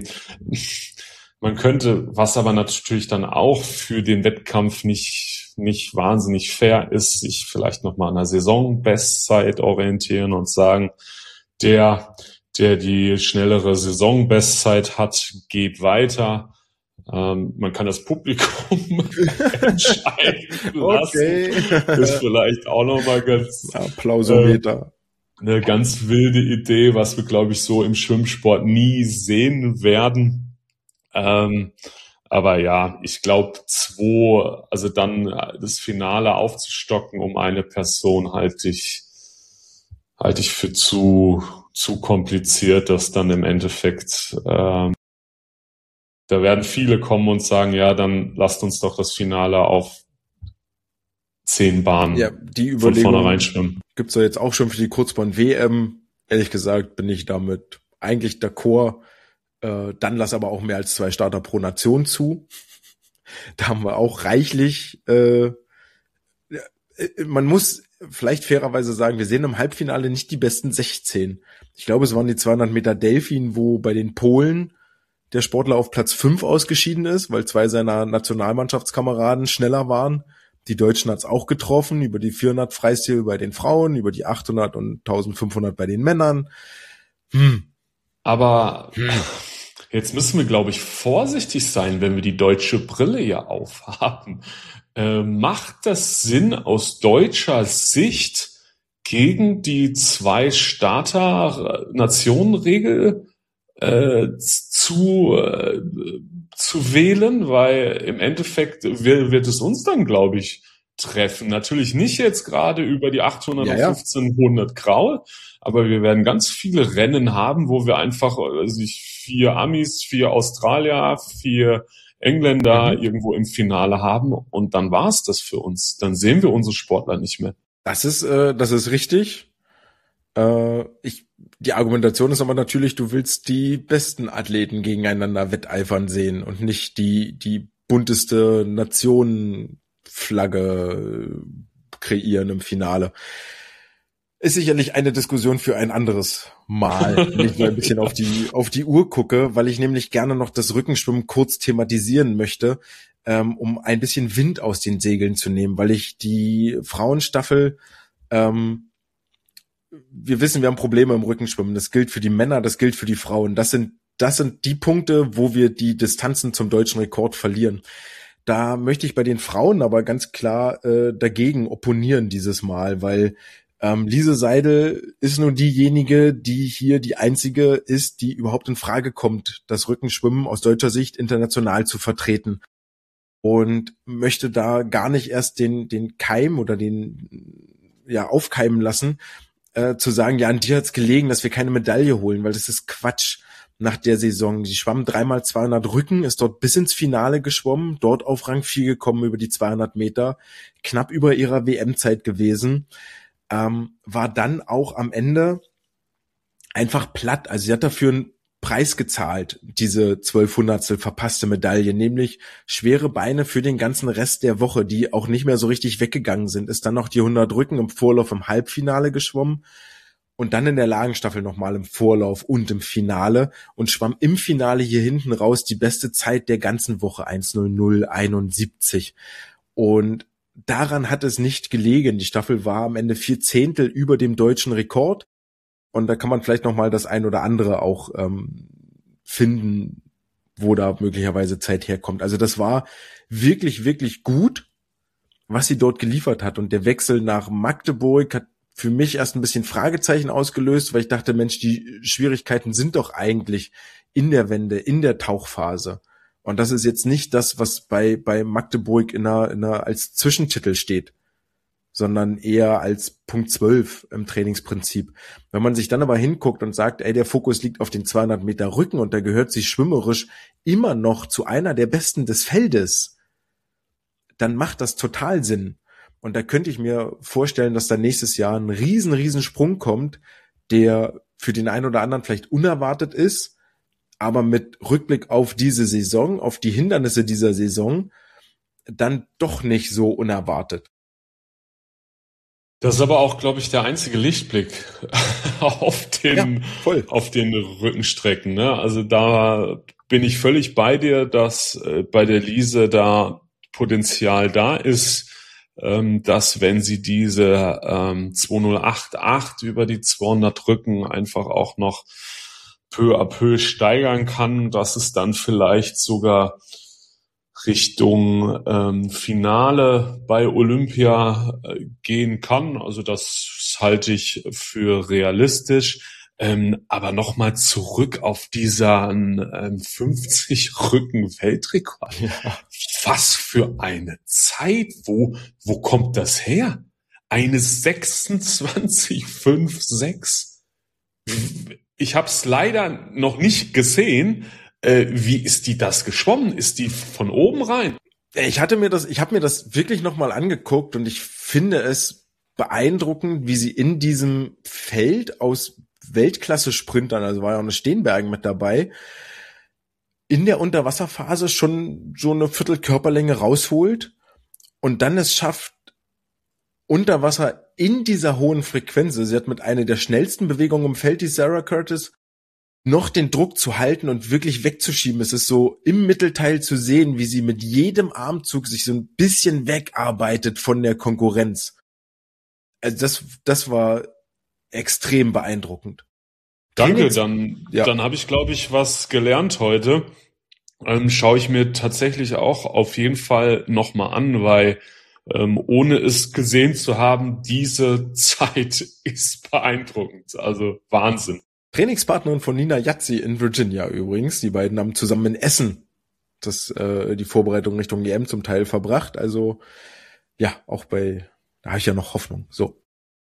Man könnte, was aber natürlich dann auch für den Wettkampf nicht, nicht wahnsinnig fair ist, sich vielleicht nochmal an der Saisonbestzeit orientieren und sagen, der, der die schnellere Saisonbestzeit hat, geht weiter. Ähm, man kann das Publikum entscheiden lassen. Okay. Ist vielleicht auch nochmal ganz, Applausometer. Äh, eine ganz wilde Idee, was wir, glaube ich, so im Schwimmsport nie sehen werden. Ähm, aber ja, ich glaube, zwei, also dann das Finale aufzustocken um eine Person, halte ich, halte ich für zu, zu kompliziert, dass dann im Endeffekt, ähm, da werden viele kommen und sagen, ja, dann lasst uns doch das Finale auf zehn Bahnen ja, die von Überlegung vornherein schwimmen. Gibt's ja jetzt auch schon für die Kurzbahn-W M. Ehrlich gesagt bin ich damit eigentlich d'accord. Äh, dann lass aber auch mehr als zwei Starter pro Nation zu. Da haben wir auch reichlich, äh, man muss vielleicht fairerweise sagen, wir sehen im Halbfinale nicht die besten sechzehn. Ich glaube, es waren die zweihundert Meter Delfin, wo bei den Polen der Sportler auf Platz fünf ausgeschieden ist, weil zwei seiner Nationalmannschaftskameraden schneller waren. Die Deutschen hat's auch getroffen, über die vierhundert Freistil bei den Frauen, über die achthundert und eintausendfünfhundert bei den Männern. Hm. Aber jetzt müssen wir, glaube ich, vorsichtig sein, wenn wir die deutsche Brille ja aufhaben. Äh, macht das Sinn aus deutscher Sicht gegen die zwei Starter-Nationen-Regel äh, zu, äh, zu wählen? Weil im Endeffekt wird, wird es uns dann, glaube ich, treffen. Natürlich nicht jetzt gerade über die achthundert Ja, und ja. fünfzehnhundert Graul, aber wir werden ganz viele Rennen haben, wo wir einfach also ich, vier Amis, vier Australier, vier Engländer Mhm. irgendwo im Finale haben und dann war's das für uns. Dann sehen wir unsere Sportler nicht mehr. Das ist, äh, das ist richtig. Äh, ich, die Argumentation ist aber natürlich, du willst die besten Athleten gegeneinander wetteifern sehen und nicht die, die bunteste Nationenflagge kreieren im Finale. Ist sicherlich eine Diskussion für ein anderes Mal, wenn ich mal ein bisschen auf die, auf die Uhr gucke, weil ich nämlich gerne noch das Rückenschwimmen kurz thematisieren möchte, ähm, um ein bisschen Wind aus den Segeln zu nehmen, weil ich die Frauenstaffel, ähm, wir wissen, wir haben Probleme im Rückenschwimmen. Das gilt für die Männer, das gilt für die Frauen. Das sind, das sind die Punkte, wo wir die Distanzen zum deutschen Rekord verlieren. Da möchte ich bei den Frauen aber ganz klar äh, dagegen opponieren dieses Mal, weil ähm, Lise Seidel ist nur diejenige, die hier die einzige ist, die überhaupt in Frage kommt, das Rückenschwimmen aus deutscher Sicht international zu vertreten. Und möchte da gar nicht erst den, den Keim oder den, ja, aufkeimen lassen, äh, zu sagen, ja, an dir hat's gelegen, dass wir keine Medaille holen, weil das ist Quatsch nach der Saison. Die schwamm dreimal zweihundert Rücken, ist dort bis ins Finale geschwommen, dort auf Rang vier gekommen über die zweihundert Meter, knapp über ihrer W M-Zeit gewesen. Ähm, war dann auch am Ende einfach platt. Also sie hat dafür einen Preis gezahlt, diese zwölfhundertstel verpasste Medaille, nämlich schwere Beine für den ganzen Rest der Woche, die auch nicht mehr so richtig weggegangen sind. Ist dann noch die hundert Rücken im Vorlauf im Halbfinale geschwommen und dann in der Lagenstaffel nochmal im Vorlauf und im Finale und schwamm im Finale hier hinten raus die beste Zeit der ganzen Woche, eins null null einundsiebzig. Und daran hat es nicht gelegen. Die Staffel war am Ende vier Zehntel über dem deutschen Rekord. Und da kann man vielleicht noch mal das ein oder andere auch ähm, finden, wo da möglicherweise Zeit herkommt. Also das war wirklich, wirklich gut, was sie dort geliefert hat. Und der Wechsel nach Magdeburg hat für mich erst ein bisschen Fragezeichen ausgelöst, weil ich dachte, Mensch, die Schwierigkeiten sind doch eigentlich in der Wende, in der Tauchphase. Und das ist jetzt nicht das, was bei bei Magdeburg in einer, in einer als Zwischentitel steht, sondern eher als Punkt zwölf im Trainingsprinzip. Wenn man sich dann aber hinguckt und sagt, ey, der Fokus liegt auf den zweihundert Meter Rücken und da gehört sie schwimmerisch immer noch zu einer der Besten des Feldes, dann macht das total Sinn. Und da könnte ich mir vorstellen, dass da nächstes Jahr ein riesen, riesen Sprung kommt, der für den einen oder anderen vielleicht unerwartet ist, aber mit Rückblick auf diese Saison, auf die Hindernisse dieser Saison, dann doch nicht so unerwartet. Das ist aber auch, glaube ich, der einzige Lichtblick auf den, ja, voll. auf den Rückenstrecken, ne? Also da bin ich völlig bei dir, dass äh, bei der Lise da Potenzial da ist, ähm, dass wenn sie diese ähm, zweitausendachtachtundachtzig über die zweihundert Rücken einfach auch noch peu à peu steigern kann, dass es dann vielleicht sogar Richtung ähm, Finale bei Olympia äh, gehen kann. Also das halte ich für realistisch. Ähm, aber nochmal zurück auf diesen ähm, fünfzig Rücken Weltrekord. Ja. Was für eine Zeit. Wo, wo kommt das her? Eine sechsundzwanzig fünf sechs. Ich habe es leider noch nicht gesehen. Äh, wie ist die das geschwommen? Ist die von oben rein? Ich hatte mir das, ich habe mir das wirklich nochmal angeguckt und ich finde es beeindruckend, wie sie in diesem Feld aus Weltklasse-Sprintern, also war ja auch eine Steenbergen mit dabei, in der Unterwasserphase schon so eine Viertelkörperlänge rausholt und dann es schafft, unter Wasser in dieser hohen Frequenz, sie hat mit einer der schnellsten Bewegungen im Feld, die Sarah Curtis, noch den Druck zu halten und wirklich wegzuschieben. Es ist so im Mittelteil zu sehen, wie sie mit jedem Armzug sich so ein bisschen wegarbeitet von der Konkurrenz. Also das, das war extrem beeindruckend. Danke, dann, ja. dann habe ich, glaube ich, was gelernt heute. Ähm, schaue ich mir tatsächlich auch auf jeden Fall nochmal an, weil ähm, ohne es gesehen zu haben, diese Zeit ist beeindruckend. Also Wahnsinn. Trainingspartnerin von Nina Yazzi in Virginia übrigens. Die beiden haben zusammen in Essen das, äh, die Vorbereitung Richtung E M zum Teil verbracht. Also ja, auch bei, da habe ich ja noch Hoffnung. So.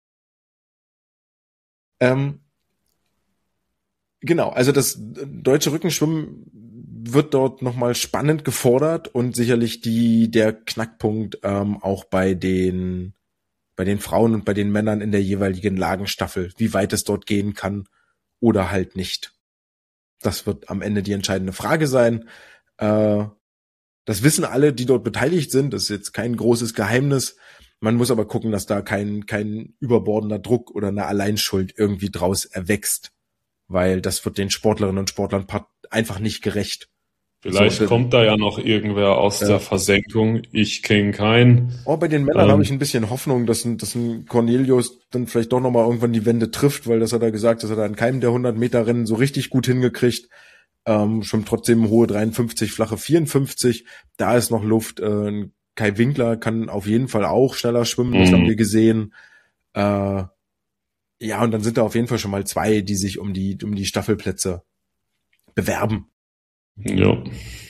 Ähm, genau, also das deutsche Rückenschwimmen wird dort nochmal spannend gefordert und sicherlich die der Knackpunkt ähm, auch bei den bei den Frauen und bei den Männern in der jeweiligen Lagenstaffel, wie weit es dort gehen kann oder halt nicht. Das wird am Ende die entscheidende Frage sein. Äh, das wissen alle, die dort beteiligt sind. Das ist jetzt kein großes Geheimnis. Man muss aber gucken, dass da kein kein überbordender Druck oder eine Alleinschuld irgendwie draus erwächst, weil das wird den Sportlerinnen und Sportlern einfach nicht gerecht. Vielleicht so, kommt da ja noch irgendwer aus ja. der Versenkung. Ich kenne keinen. Oh, bei den Männern ähm, habe ich ein bisschen Hoffnung, dass ein, dass ein Cornelius dann vielleicht doch nochmal irgendwann die Wende trifft, weil das hat er gesagt, dass er da in keinem der hundert Meter Rennen so richtig gut hingekriegt. Ähm, schwimmt trotzdem hohe dreiundfünfzig, flache vierundfünfzig. Da ist noch Luft. Äh, Kai Winkler kann auf jeden Fall auch schneller schwimmen, das mhm. haben wir gesehen. Äh, ja, und dann sind da auf jeden Fall schon mal zwei, die sich um die um die Staffelplätze bewerben. Ja.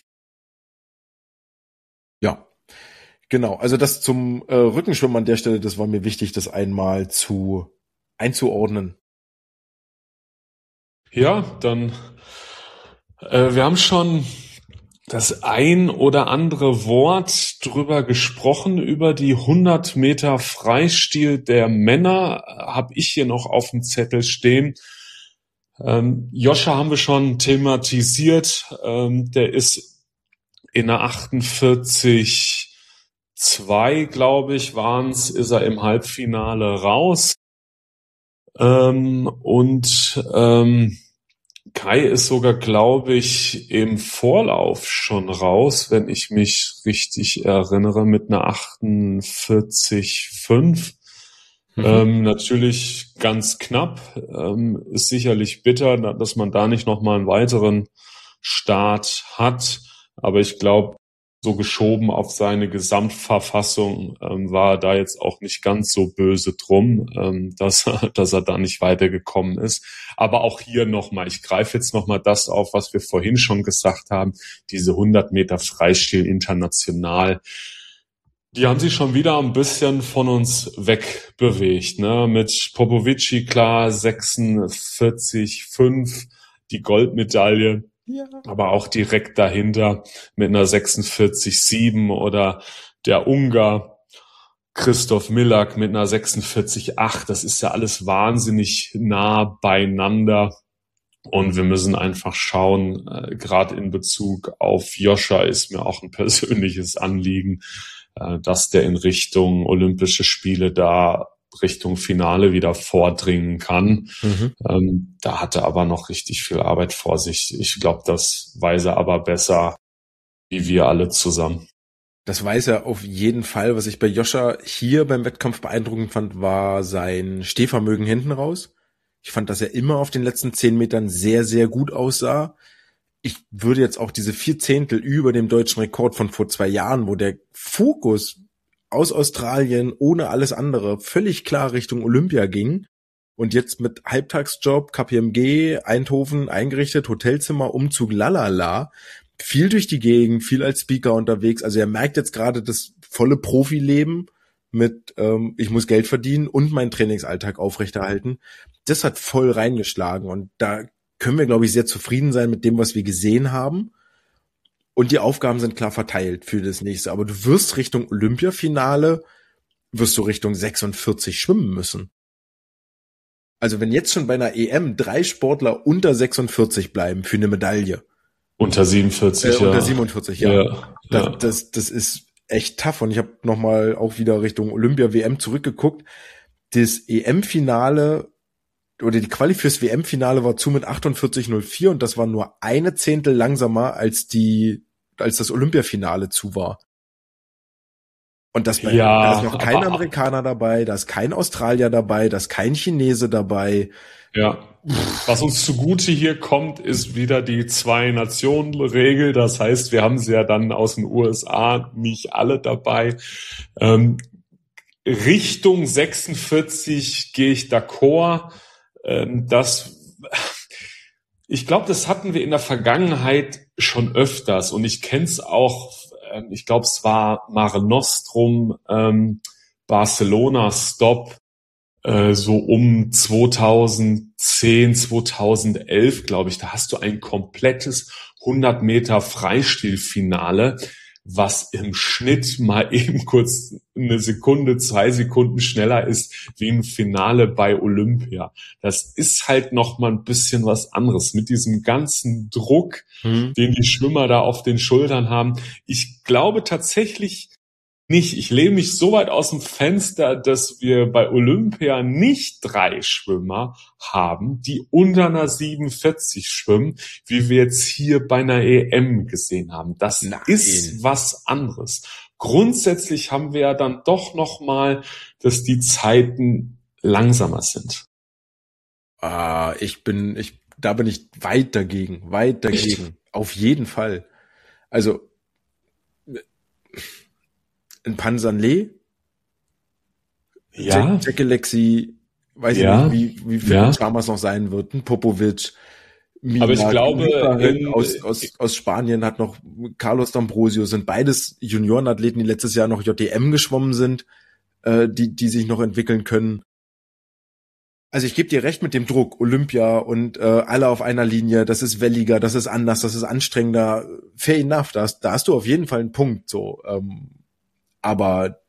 Ja, genau. Also das zum äh, Rückenschwimmen an der Stelle, das war mir wichtig, das einmal zu einzuordnen. Ja, dann äh, wir haben schon das ein oder andere Wort drüber gesprochen, über die hundert Meter Freistil der Männer habe ich hier noch auf dem Zettel stehen. Ähm, Joscha haben wir schon thematisiert, ähm, der ist in der achtundvierzig zwei, glaube ich, waren's, ist er im Halbfinale raus. Ähm, und ähm, Kai ist sogar, glaube ich, im Vorlauf schon raus, wenn ich mich richtig erinnere, mit einer achtundvierzig fünf. Mhm. Ähm, natürlich ganz knapp, ähm, ist sicherlich bitter, dass man da nicht nochmal einen weiteren Start hat, aber ich glaube, so geschoben auf seine Gesamtverfassung ähm, war er da jetzt auch nicht ganz so böse drum, ähm, dass er, dass er da nicht weitergekommen ist. Aber auch hier nochmal, ich greife jetzt nochmal das auf, was wir vorhin schon gesagt haben, diese hundert Meter Freistil international, die haben sich schon wieder ein bisschen von uns wegbewegt, ne? Mit Popovici klar sechsundvierzig fünf, die Goldmedaille, ja. Aber auch direkt dahinter mit einer sechsundvierzig sieben oder der Ungar Christoph Millak mit einer sechsundvierzig acht. Das ist ja alles wahnsinnig nah beieinander. Und wir müssen einfach schauen, äh, gerade in Bezug auf Joscha ist mir auch ein persönliches Anliegen, dass der in Richtung Olympische Spiele da Richtung Finale wieder vordringen kann. Mhm. Ähm, da hat er aber noch richtig viel Arbeit vor sich. Ich glaube, das weiß er aber besser wie wir alle zusammen. Das weiß er auf jeden Fall. Was ich bei Joscha hier beim Wettkampf beeindruckend fand, war sein Stehvermögen hinten raus. Ich fand, dass er immer auf den letzten zehn Metern sehr, sehr gut aussah. Ich würde jetzt auch diese vier Zehntel über dem deutschen Rekord von vor zwei Jahren, wo der Fokus aus Australien ohne alles andere völlig klar Richtung Olympia ging und jetzt mit Halbtagsjob, K P M G, Eindhoven eingerichtet, Hotelzimmer, Umzug, lalala, viel durch die Gegend, viel als Speaker unterwegs. Also er merkt jetzt gerade das volle Profileben mit, ähm, ich muss Geld verdienen und meinen Trainingsalltag aufrechterhalten. Das hat voll reingeschlagen und da können wir, glaube ich, sehr zufrieden sein mit dem, was wir gesehen haben. Und die Aufgaben sind klar verteilt für das nächste. Aber du wirst Richtung Olympiafinale, wirst du Richtung sechsundvierzig schwimmen müssen. Also wenn jetzt schon bei einer E M drei Sportler unter sechsundvierzig bleiben für eine Medaille. Unter siebenundvierzig, äh, ja. Unter siebenundvierzig, ja. ja, Das, ja. das, das ist echt tough. Und ich habe nochmal auch wieder Richtung Olympia-W M zurückgeguckt. Das E M-Finale oder die Quali fürs W M-Finale war zu mit achtundvierzig null vier und das war nur eine Zehntel langsamer als die, als das Olympiafinale zu war. Und das bei, Ja, da ist noch kein aber- Amerikaner dabei, da ist kein Australier dabei, da ist kein Chinese dabei. Ja. Was uns zugute hier kommt, ist wieder die Zwei-Nationen-Regel. Das heißt, wir haben sie ja dann aus den U S A nicht alle dabei. Ähm, Richtung sechsundvierzig gehe ich d'accord. Ähm, das, ich glaube, das hatten wir in der Vergangenheit schon öfters und ich kenne es auch, ähm, ich glaube, es war Mare Nostrum, ähm, Barcelona Stop, äh, so um zweitausendzehn, zweitausendelf, glaube ich. Da hast du ein komplettes hundert Meter Freistilfinale, was im Schnitt mal eben kurz eine Sekunde, zwei Sekunden schneller ist wie ein Finale bei Olympia. Das ist halt noch mal ein bisschen was anderes mit diesem ganzen Druck, Hm. den die Schwimmer da auf den Schultern haben. Ich glaube tatsächlich nicht. Ich lehne mich so weit aus dem Fenster, dass wir bei Olympia nicht drei Schwimmer haben, die unter einer siebenundvierzig schwimmen, wie wir jetzt hier bei einer E M gesehen haben. Das Nein. ist was anderes. Grundsätzlich haben wir ja dann doch noch mal, dass die Zeiten langsamer sind. Ah, ich bin, ich, da bin ich weit dagegen, weit dagegen. Echt? Auf jeden Fall. Also, ein Panzerle, Ja, Jack, Jack Alexi, weiß Ja. ich nicht, wie, wie viel Ja. Chalmers noch sein wird, ein Popovic, Aber ich glaube, Milan, in- aus, aus, aus Spanien hat noch Carlos D'Ambrosio, sind beides Juniorenathleten, die letztes Jahr noch J D M geschwommen sind, äh, die, die sich noch entwickeln können. Also ich gebe dir recht mit dem Druck, Olympia und äh, alle auf einer Linie, das ist welliger, das ist anders, das ist anstrengender, fair enough, da hast, da hast du auf jeden Fall einen Punkt, so, ähm, aber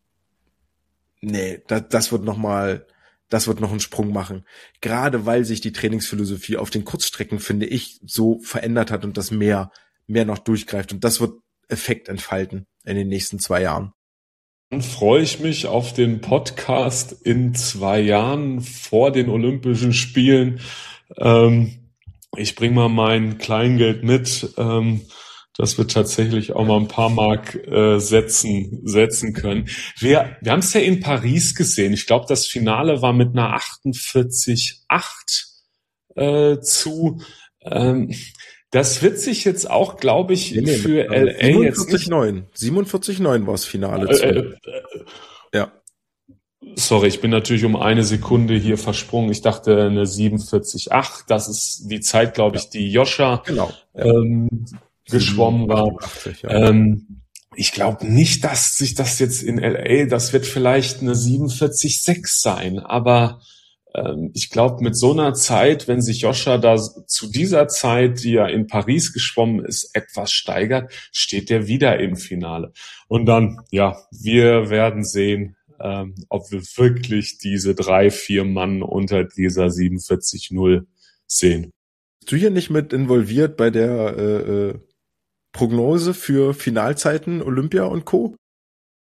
nee, das, das wird noch mal, das wird noch einen Sprung machen. Gerade weil sich die Trainingsphilosophie auf den Kurzstrecken, finde ich, so verändert hat und das mehr, mehr noch durchgreift. Und das wird Effekt entfalten in den nächsten zwei Jahren. Dann freue ich mich auf den Podcast in zwei Jahren vor den Olympischen Spielen. Ähm, ich bringe mal mein Kleingeld mit, ähm, dass wir tatsächlich auch mal ein paar Mark äh, setzen setzen können. Wir, wir haben es ja in Paris gesehen. Ich glaube, das Finale war mit einer achtundvierzig Komma acht äh, zu. Ähm, das wird sich jetzt auch, glaube ich, Nee, nee, für mit, L A jetzt siebenundvierzig nicht... Komma neun. siebenundvierzig Komma neun war das Finale. Äh, zu. äh, Ja. Sorry, ich bin natürlich um eine Sekunde hier versprungen. Ich dachte eine siebenundvierzig Komma acht. Das ist die Zeit, glaube ich, die Joscha Genau. Ja. ähm, geschwommen war. achtundachtzig, ja. Ähm, ich glaube nicht, dass sich das jetzt in L A, das wird vielleicht eine siebenundvierzig Komma sechs sein, aber ähm, ich glaube, mit so einer Zeit, wenn sich Joscha da zu dieser Zeit, die ja in Paris geschwommen ist, etwas steigert, steht er wieder im Finale. Und dann, ja, wir werden sehen, ähm, ob wir wirklich diese drei, vier Mann unter dieser siebenundvierzig Komma null sehen. Bist du hier nicht mit involviert bei der äh, äh, Prognose für Finalzeiten, Olympia und Co.?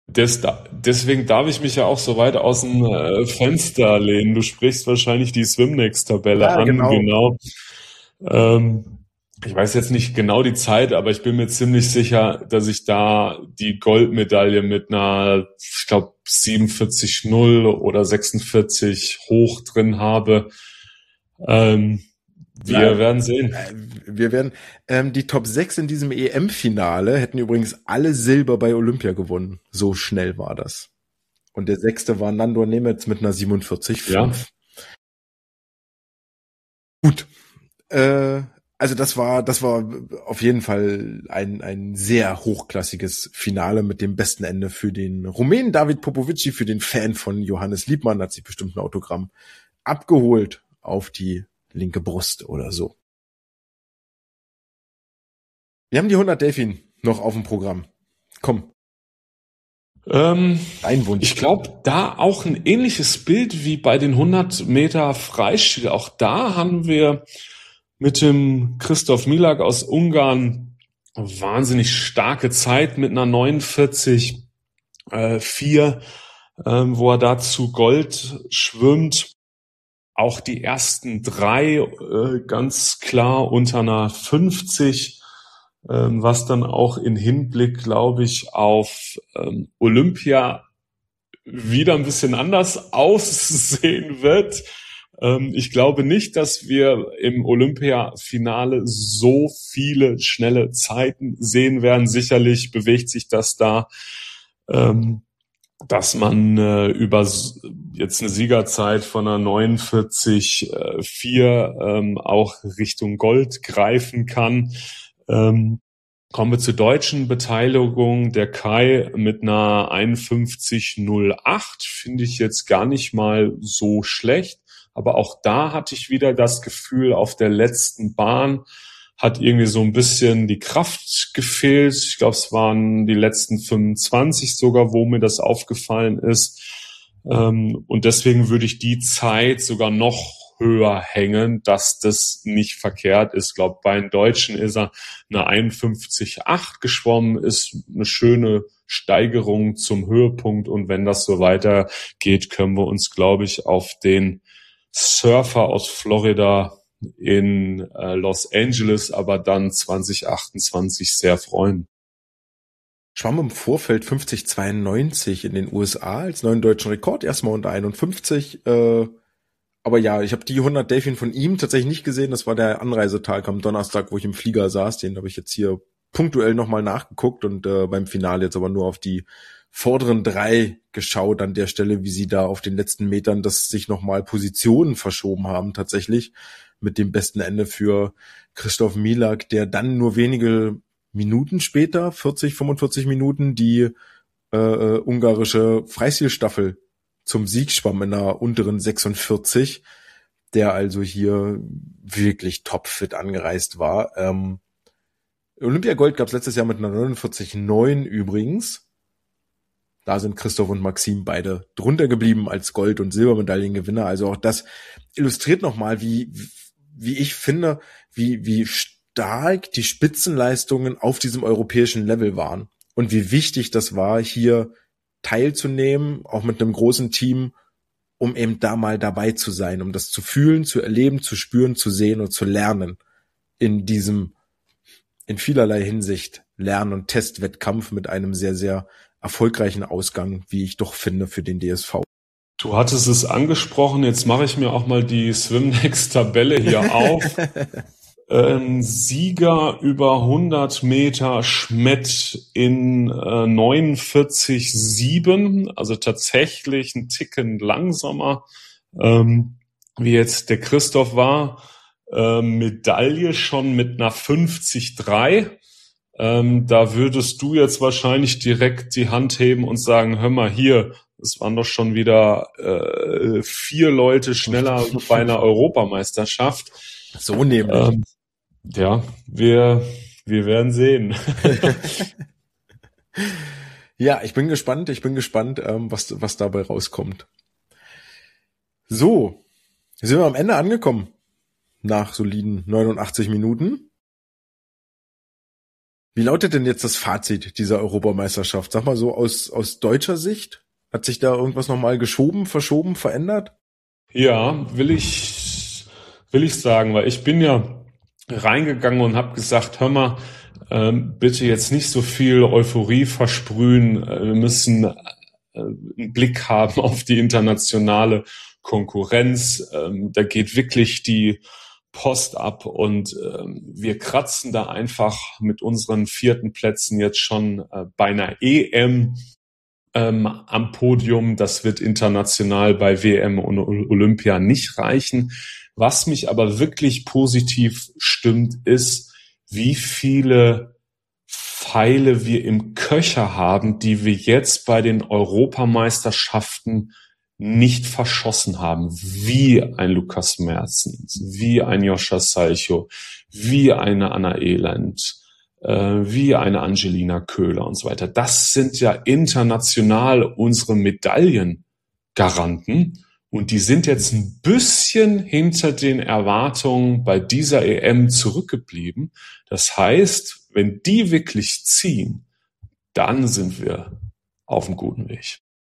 Des, deswegen darf ich mich ja auch so weit aus dem äh, Fenster lehnen. Du sprichst wahrscheinlich die Swimnext-Tabelle Ja, an, genau. genau. Ähm, ich weiß jetzt nicht genau die Zeit, aber ich bin mir ziemlich sicher, dass ich da die Goldmedaille mit einer, ich glaube, siebenundvierzig null oder sechsundvierzig hoch drin habe. Ähm, Na, wir werden sehen. äh, wir werden, ähm, die Top sechs in diesem E M-Finale hätten übrigens alle Silber bei Olympia gewonnen. So schnell war das. Und der sechste war Nandor Nemetz mit einer siebenundvierzig Ja. fünf. Gut. Äh, also das war, das war auf jeden Fall ein, ein sehr hochklassiges Finale mit dem besten Ende für den Rumänen David Popovici, für den Fan von Johannes Liebmann, hat sich bestimmt ein Autogramm abgeholt auf die linke Brust oder so. Wir haben die hundert Delfin noch auf dem Programm. Komm, Ähm, dein Wunsch. ich glaube, da auch ein ähnliches Bild wie bei den hundert Meter Freistil. Auch da haben wir mit dem Christoph Milak aus Ungarn wahnsinnig starke Zeit mit einer neunundvierzig vier, ähm, wo er da zu Gold schwimmt. Auch die ersten drei äh, ganz klar unter einer fünfzig, ähm, was dann auch in Hinblick, glaube ich, auf ähm, Olympia wieder ein bisschen anders aussehen wird. Ähm, ich glaube nicht, dass wir im Olympiafinale so viele schnelle Zeiten sehen werden. Sicherlich bewegt sich das da, ähm, dass man äh, über jetzt eine Siegerzeit von einer neunundvierzig vier ähm, auch Richtung Gold greifen kann. Ähm, Kommen wir zur deutschen Beteiligung. Der Kai mit einer einundfünfzig null acht finde ich jetzt gar nicht mal so schlecht. Aber auch da hatte ich wieder das Gefühl, auf der letzten Bahn hat irgendwie so ein bisschen die Kraft gefehlt. Ich glaube, es waren die letzten fünfundzwanzig sogar, wo mir das aufgefallen ist. Und deswegen würde ich die Zeit sogar noch höher hängen, dass das nicht verkehrt ist. Ich glaube, bei den Deutschen ist er eine einundfünfzig acht geschwommen, ist eine schöne Steigerung zum Höhepunkt. Und wenn das so weitergeht, können wir uns, glaube ich, auf den Surfer aus Florida in äh, Los Angeles, aber dann zwanzig achtundzwanzig sehr freuen. Schwamm im Vorfeld fünfzig zweiundneunzig in den U S A als neuen deutschen Rekord, erstmal unter einundfünfzig. Äh, aber ja, ich habe die hundert Delfin von ihm tatsächlich nicht gesehen. Das war der Anreisetag am Donnerstag, wo ich im Flieger saß. Den habe ich jetzt hier punktuell nochmal nachgeguckt und äh, beim Finale jetzt aber nur auf die vorderen drei geschaut an der Stelle, wie sie da auf den letzten Metern das sich nochmal Positionen verschoben haben tatsächlich mit dem besten Ende für Christoph Milak, der dann nur wenige Minuten später, vierzig, fünfundvierzig Minuten, die äh, äh, ungarische Freistilstaffel zum Sieg schwamm in der unteren sechsundvierzig, der also hier wirklich topfit angereist war. Ähm, Olympiagold gab es letztes Jahr mit einer neunundvierzig neun übrigens. Da sind Christoph und Maxim beide drunter geblieben als Gold- und Silbermedaillengewinner. Also auch das illustriert nochmal, wie, wie ich finde, wie, wie stark die Spitzenleistungen auf diesem europäischen Level waren. Und wie wichtig das war, hier teilzunehmen, auch mit einem großen Team, um eben da mal dabei zu sein, um das zu fühlen, zu erleben, zu spüren, zu sehen und zu lernen in diesem, in vielerlei Hinsicht Lern- und Testwettkampf mit einem sehr, sehr erfolgreichen Ausgang, wie ich doch finde, für den D S V. Du hattest es angesprochen, jetzt mache ich mir auch mal die Swimnext-Tabelle hier auf. Ähm, Sieger über hundert Meter Schmidt in äh, neunundvierzig sieben, also tatsächlich ein Ticken langsamer, ähm, wie jetzt der Christoph war. Ähm, Medaille schon mit einer fünfzig drei. Ähm, da würdest du jetzt wahrscheinlich direkt die Hand heben und sagen, hör mal hier, es waren doch schon wieder äh, vier Leute schneller bei einer Europameisterschaft. So nämlich. Ähm, ja, wir, wir werden sehen. Ja, ich bin gespannt, ich bin gespannt, ähm, was, was dabei rauskommt. So, sind wir am Ende angekommen. Nach soliden neunundachtzig Minuten. Wie lautet denn jetzt das Fazit dieser Europameisterschaft? Sag mal so aus, aus deutscher Sicht. Hat sich da irgendwas nochmal geschoben, verschoben, verändert? Ja, will ich, will ich sagen, weil ich bin ja reingegangen und habe gesagt, hör mal, ähm, bitte jetzt nicht so viel Euphorie versprühen. Wir müssen äh, einen Blick haben auf die internationale Konkurrenz. Ähm, da geht wirklich die Post ab und ähm, wir kratzen da einfach mit unseren vierten Plätzen jetzt schon äh, bei einer E M ähm, am Podium. Das wird international bei W M und Olympia nicht reichen. Was mich aber wirklich positiv stimmt, ist, wie viele Pfeile wir im Köcher haben, die wir jetzt bei den Europameisterschaften nicht verschossen haben, wie ein Lukas Mertens, wie ein Joscha Salcho, wie eine Anna Elend, äh, wie eine Angelina Köhler und so weiter. Das sind ja international unsere Medaillengaranten und die sind jetzt ein bisschen hinter den Erwartungen bei dieser E M zurückgeblieben. Das heißt, wenn die wirklich ziehen, dann sind wir auf einem guten Weg.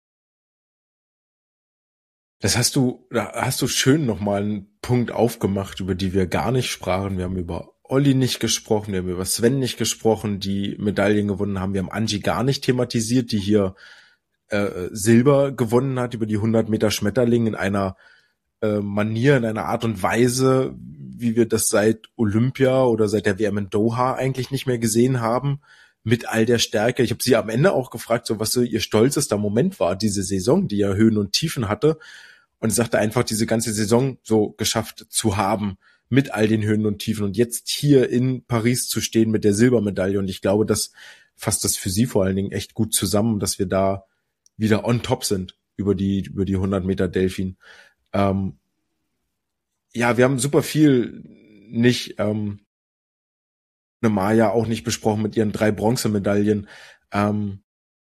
Das hast du, da hast du schön nochmal einen Punkt aufgemacht, über die wir gar nicht sprachen. Wir haben über Olli nicht gesprochen, wir haben über Sven nicht gesprochen, die Medaillen gewonnen haben. Wir haben Angie gar nicht thematisiert, die hier äh, Silber gewonnen hat über die hundert Meter Schmetterling in einer äh, Manier, in einer Art und Weise, wie wir das seit Olympia oder seit der W M in Doha eigentlich nicht mehr gesehen haben. Mit all der Stärke. Ich habe sie am Ende auch gefragt, so was so ihr stolzester Moment war, diese Saison, die ja Höhen und Tiefen hatte. Und sagte einfach, diese ganze Saison so geschafft zu haben, mit all den Höhen und Tiefen. Und jetzt hier in Paris zu stehen mit der Silbermedaille. Und ich glaube, das fasst das für sie vor allen Dingen echt gut zusammen, dass wir da wieder on top sind über die, über die hundert Meter Delfin. Ähm, ja, wir haben super viel nicht, ähm, eine Maja auch nicht besprochen mit ihren drei Bronzemedaillen. Ähm,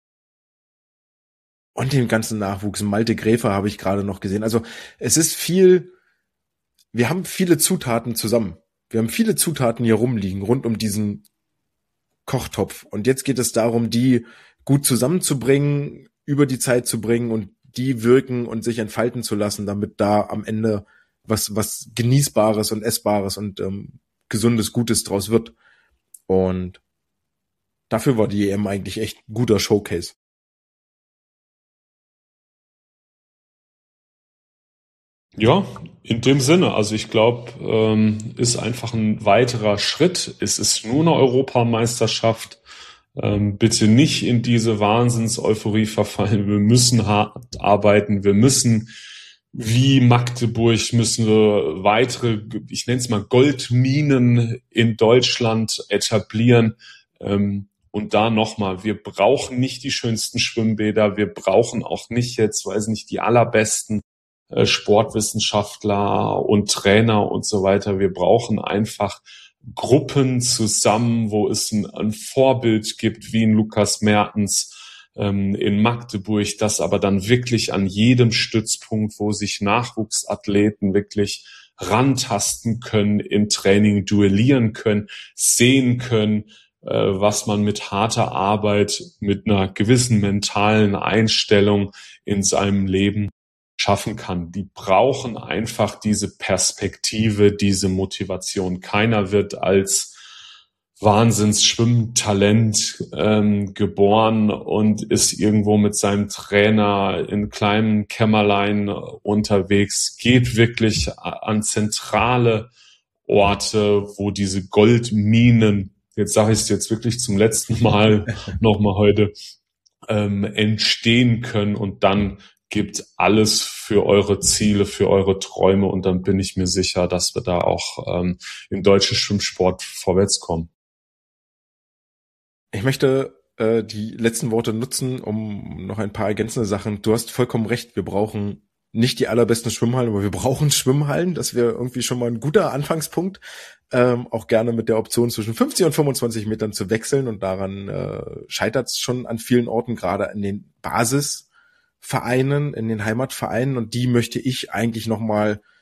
und den ganzen Nachwuchs. Malte Gräfer habe ich gerade noch gesehen. Also es ist viel, wir haben viele Zutaten zusammen. Wir haben viele Zutaten hier rumliegen, rund um diesen Kochtopf. Und jetzt geht es darum, die gut zusammenzubringen, über die Zeit zu bringen und die wirken und sich entfalten zu lassen, damit da am Ende was, was Genießbares und Essbares und ähm, Gesundes, Gutes draus wird. Und dafür war die E M eigentlich echt ein guter Showcase. Ja, in dem Sinne. Also ich glaube, ähm, ist einfach ein weiterer Schritt. Es ist nur eine Europameisterschaft. Ähm, bitte nicht in diese Wahnsinns-Euphorie verfallen. Wir müssen hart arbeiten. Wir müssen, wie Magdeburg, müssen wir weitere, ich nenne es mal Goldminen in Deutschland etablieren. Ähm, und da nochmal, wir brauchen nicht die schönsten Schwimmbäder. Wir brauchen auch nicht jetzt, weiß nicht, die allerbesten Sportwissenschaftler und Trainer und so weiter. Wir brauchen einfach Gruppen zusammen, wo es ein, ein Vorbild gibt, wie ein Lukas Mertens ähm, in Magdeburg, das aber dann wirklich an jedem Stützpunkt, wo sich Nachwuchsathleten wirklich rantasten können, im Training duellieren können, sehen können, äh, was man mit harter Arbeit, mit einer gewissen mentalen Einstellung in seinem Leben schaffen kann. Die brauchen einfach diese Perspektive, diese Motivation. Keiner wird als Wahnsinns-Schwimmtalent ähm, geboren und ist irgendwo mit seinem Trainer in kleinen Kämmerlein unterwegs. Geht wirklich an zentrale Orte, wo diese Goldminen, jetzt sage ich es jetzt wirklich zum letzten Mal nochmal heute, ähm, entstehen können und dann gibt alles für eure Ziele, für eure Träume und dann bin ich mir sicher, dass wir da auch ähm, im deutschen Schwimmsport vorwärts kommen. Ich möchte äh, die letzten Worte nutzen, um noch ein paar ergänzende Sachen. Du hast vollkommen recht, wir brauchen nicht die allerbesten Schwimmhallen, aber wir brauchen Schwimmhallen. Das wäre irgendwie schon mal ein guter Anfangspunkt. Ähm, auch gerne mit der Option zwischen fünfzig und fünfundzwanzig Metern zu wechseln und daran äh, scheitert es schon an vielen Orten, gerade in den Basis Vereinen, in den Heimatvereinen und die möchte ich eigentlich nochmal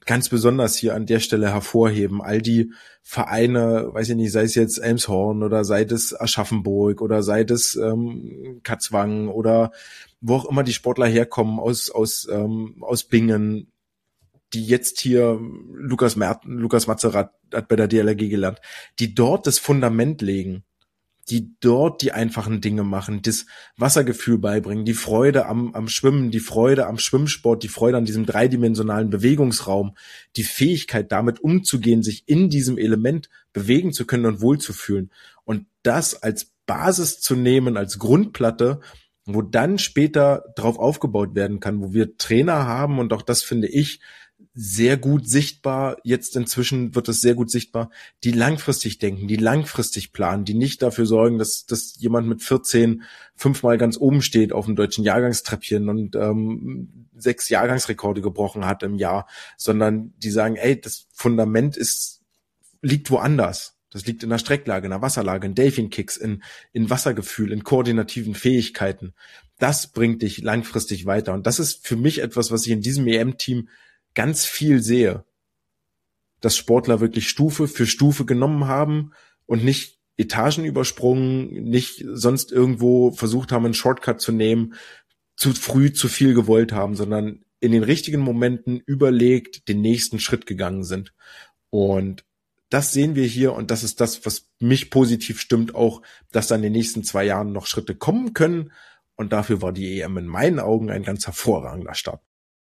ganz besonders hier an der Stelle hervorheben. All die Vereine, weiß ich nicht, sei es jetzt Elmshorn oder sei es Aschaffenburg oder sei es ähm, Katzwang oder wo auch immer die Sportler herkommen, aus aus ähm, aus Bingen, die jetzt hier, Lukas Merten, Lukas Matzerat hat bei der D L R G gelernt, die dort das Fundament legen, die dort die einfachen Dinge machen, das Wassergefühl beibringen, die Freude am, am Schwimmen, die Freude am Schwimmsport, die Freude an diesem dreidimensionalen Bewegungsraum, die Fähigkeit damit umzugehen, sich in diesem Element bewegen zu können und wohlzufühlen. Und das als Basis zu nehmen, als Grundplatte, wo dann später drauf aufgebaut werden kann, wo wir Trainer haben, und auch das finde ich sehr gut sichtbar, jetzt inzwischen wird es sehr gut sichtbar, die langfristig denken, die langfristig planen, die nicht dafür sorgen, dass, dass jemand mit vierzehn fünfmal ganz oben steht auf dem deutschen Jahrgangstreppchen und ähm, sechs Jahrgangsrekorde gebrochen hat im Jahr, sondern die sagen, ey, das Fundament ist liegt woanders. Das liegt in der Strecklage, in der Wasserlage, in Delfin-Kicks, in, in Wassergefühl, in koordinativen Fähigkeiten. Das bringt dich langfristig weiter. Und das ist für mich etwas, was ich in diesem E M-Team ganz viel sehe, dass Sportler wirklich Stufe für Stufe genommen haben und nicht Etagen übersprungen, nicht sonst irgendwo versucht haben, einen Shortcut zu nehmen, zu früh zu viel gewollt haben, sondern in den richtigen Momenten überlegt den nächsten Schritt gegangen sind. Und das sehen wir hier, und das ist das, was mich positiv stimmt, auch, dass da in den nächsten zwei Jahren noch Schritte kommen können. Und dafür war die E M in meinen Augen ein ganz hervorragender Start.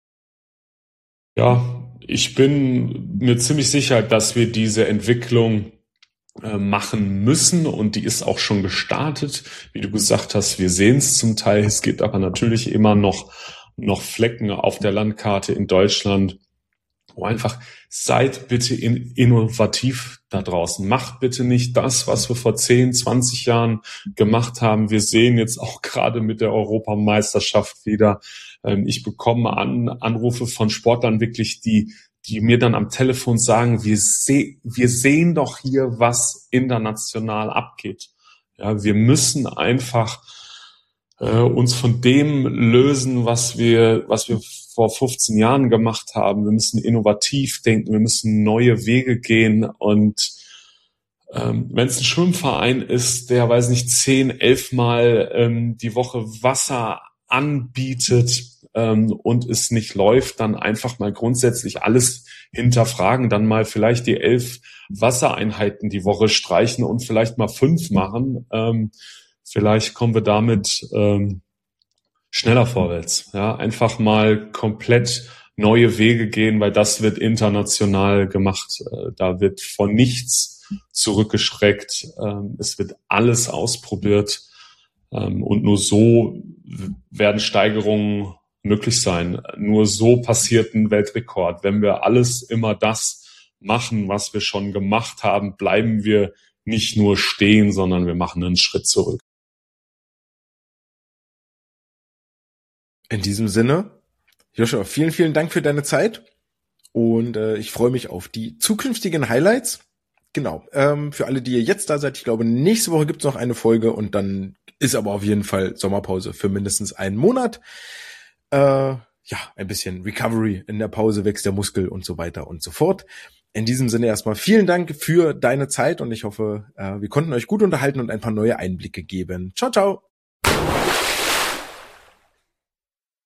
Ja, ich bin mir ziemlich sicher, dass wir diese Entwicklung äh, machen müssen, und die ist auch schon gestartet. Wie du gesagt hast, wir sehen es zum Teil. Es gibt aber natürlich immer noch, noch Flecken auf der Landkarte in Deutschland, wo einfach, seid bitte in, innovativ da draußen. Macht bitte nicht das, was wir vor zehn, zwanzig Jahren gemacht haben. Wir sehen jetzt auch gerade mit der Europameisterschaft wieder, ich bekomme An, Anrufe von Sportlern wirklich, die, die mir dann am Telefon sagen, wir, seh, wir sehen doch hier, was international abgeht. Ja, wir müssen einfach äh, uns von dem lösen, was wir, was wir vor fünfzehn Jahren gemacht haben. Wir müssen innovativ denken, wir müssen neue Wege gehen. Und ähm, wenn es ein Schwimmverein ist, der, weiß nicht, zehn, elf Mal ähm, die Woche Wasser anbietet ähm, und es nicht läuft, dann einfach mal grundsätzlich alles hinterfragen, dann mal vielleicht die elf Wassereinheiten die Woche streichen und vielleicht mal fünf machen. Ähm, vielleicht kommen wir damit ähm, schneller vorwärts. Ja, einfach mal komplett neue Wege gehen, weil das wird international gemacht. Äh, da wird von nichts zurückgeschreckt. Ähm, es wird alles ausprobiert. Und nur so werden Steigerungen möglich sein. Nur so passiert ein Weltrekord. Wenn wir alles immer das machen, was wir schon gemacht haben, bleiben wir nicht nur stehen, sondern wir machen einen Schritt zurück. In diesem Sinne, Joshua, vielen, vielen Dank für deine Zeit, und äh, ich freue mich auf die zukünftigen Highlights. Genau, ähm, für alle, die ihr jetzt da seid, ich glaube, nächste Woche gibt's noch eine Folge, und dann ist aber auf jeden Fall Sommerpause für mindestens einen Monat. Äh, ja, ein bisschen Recovery in der Pause, wächst der Muskel und so weiter und so fort. In diesem Sinne erstmal vielen Dank für deine Zeit, und ich hoffe, äh, wir konnten euch gut unterhalten und ein paar neue Einblicke geben. Ciao, ciao!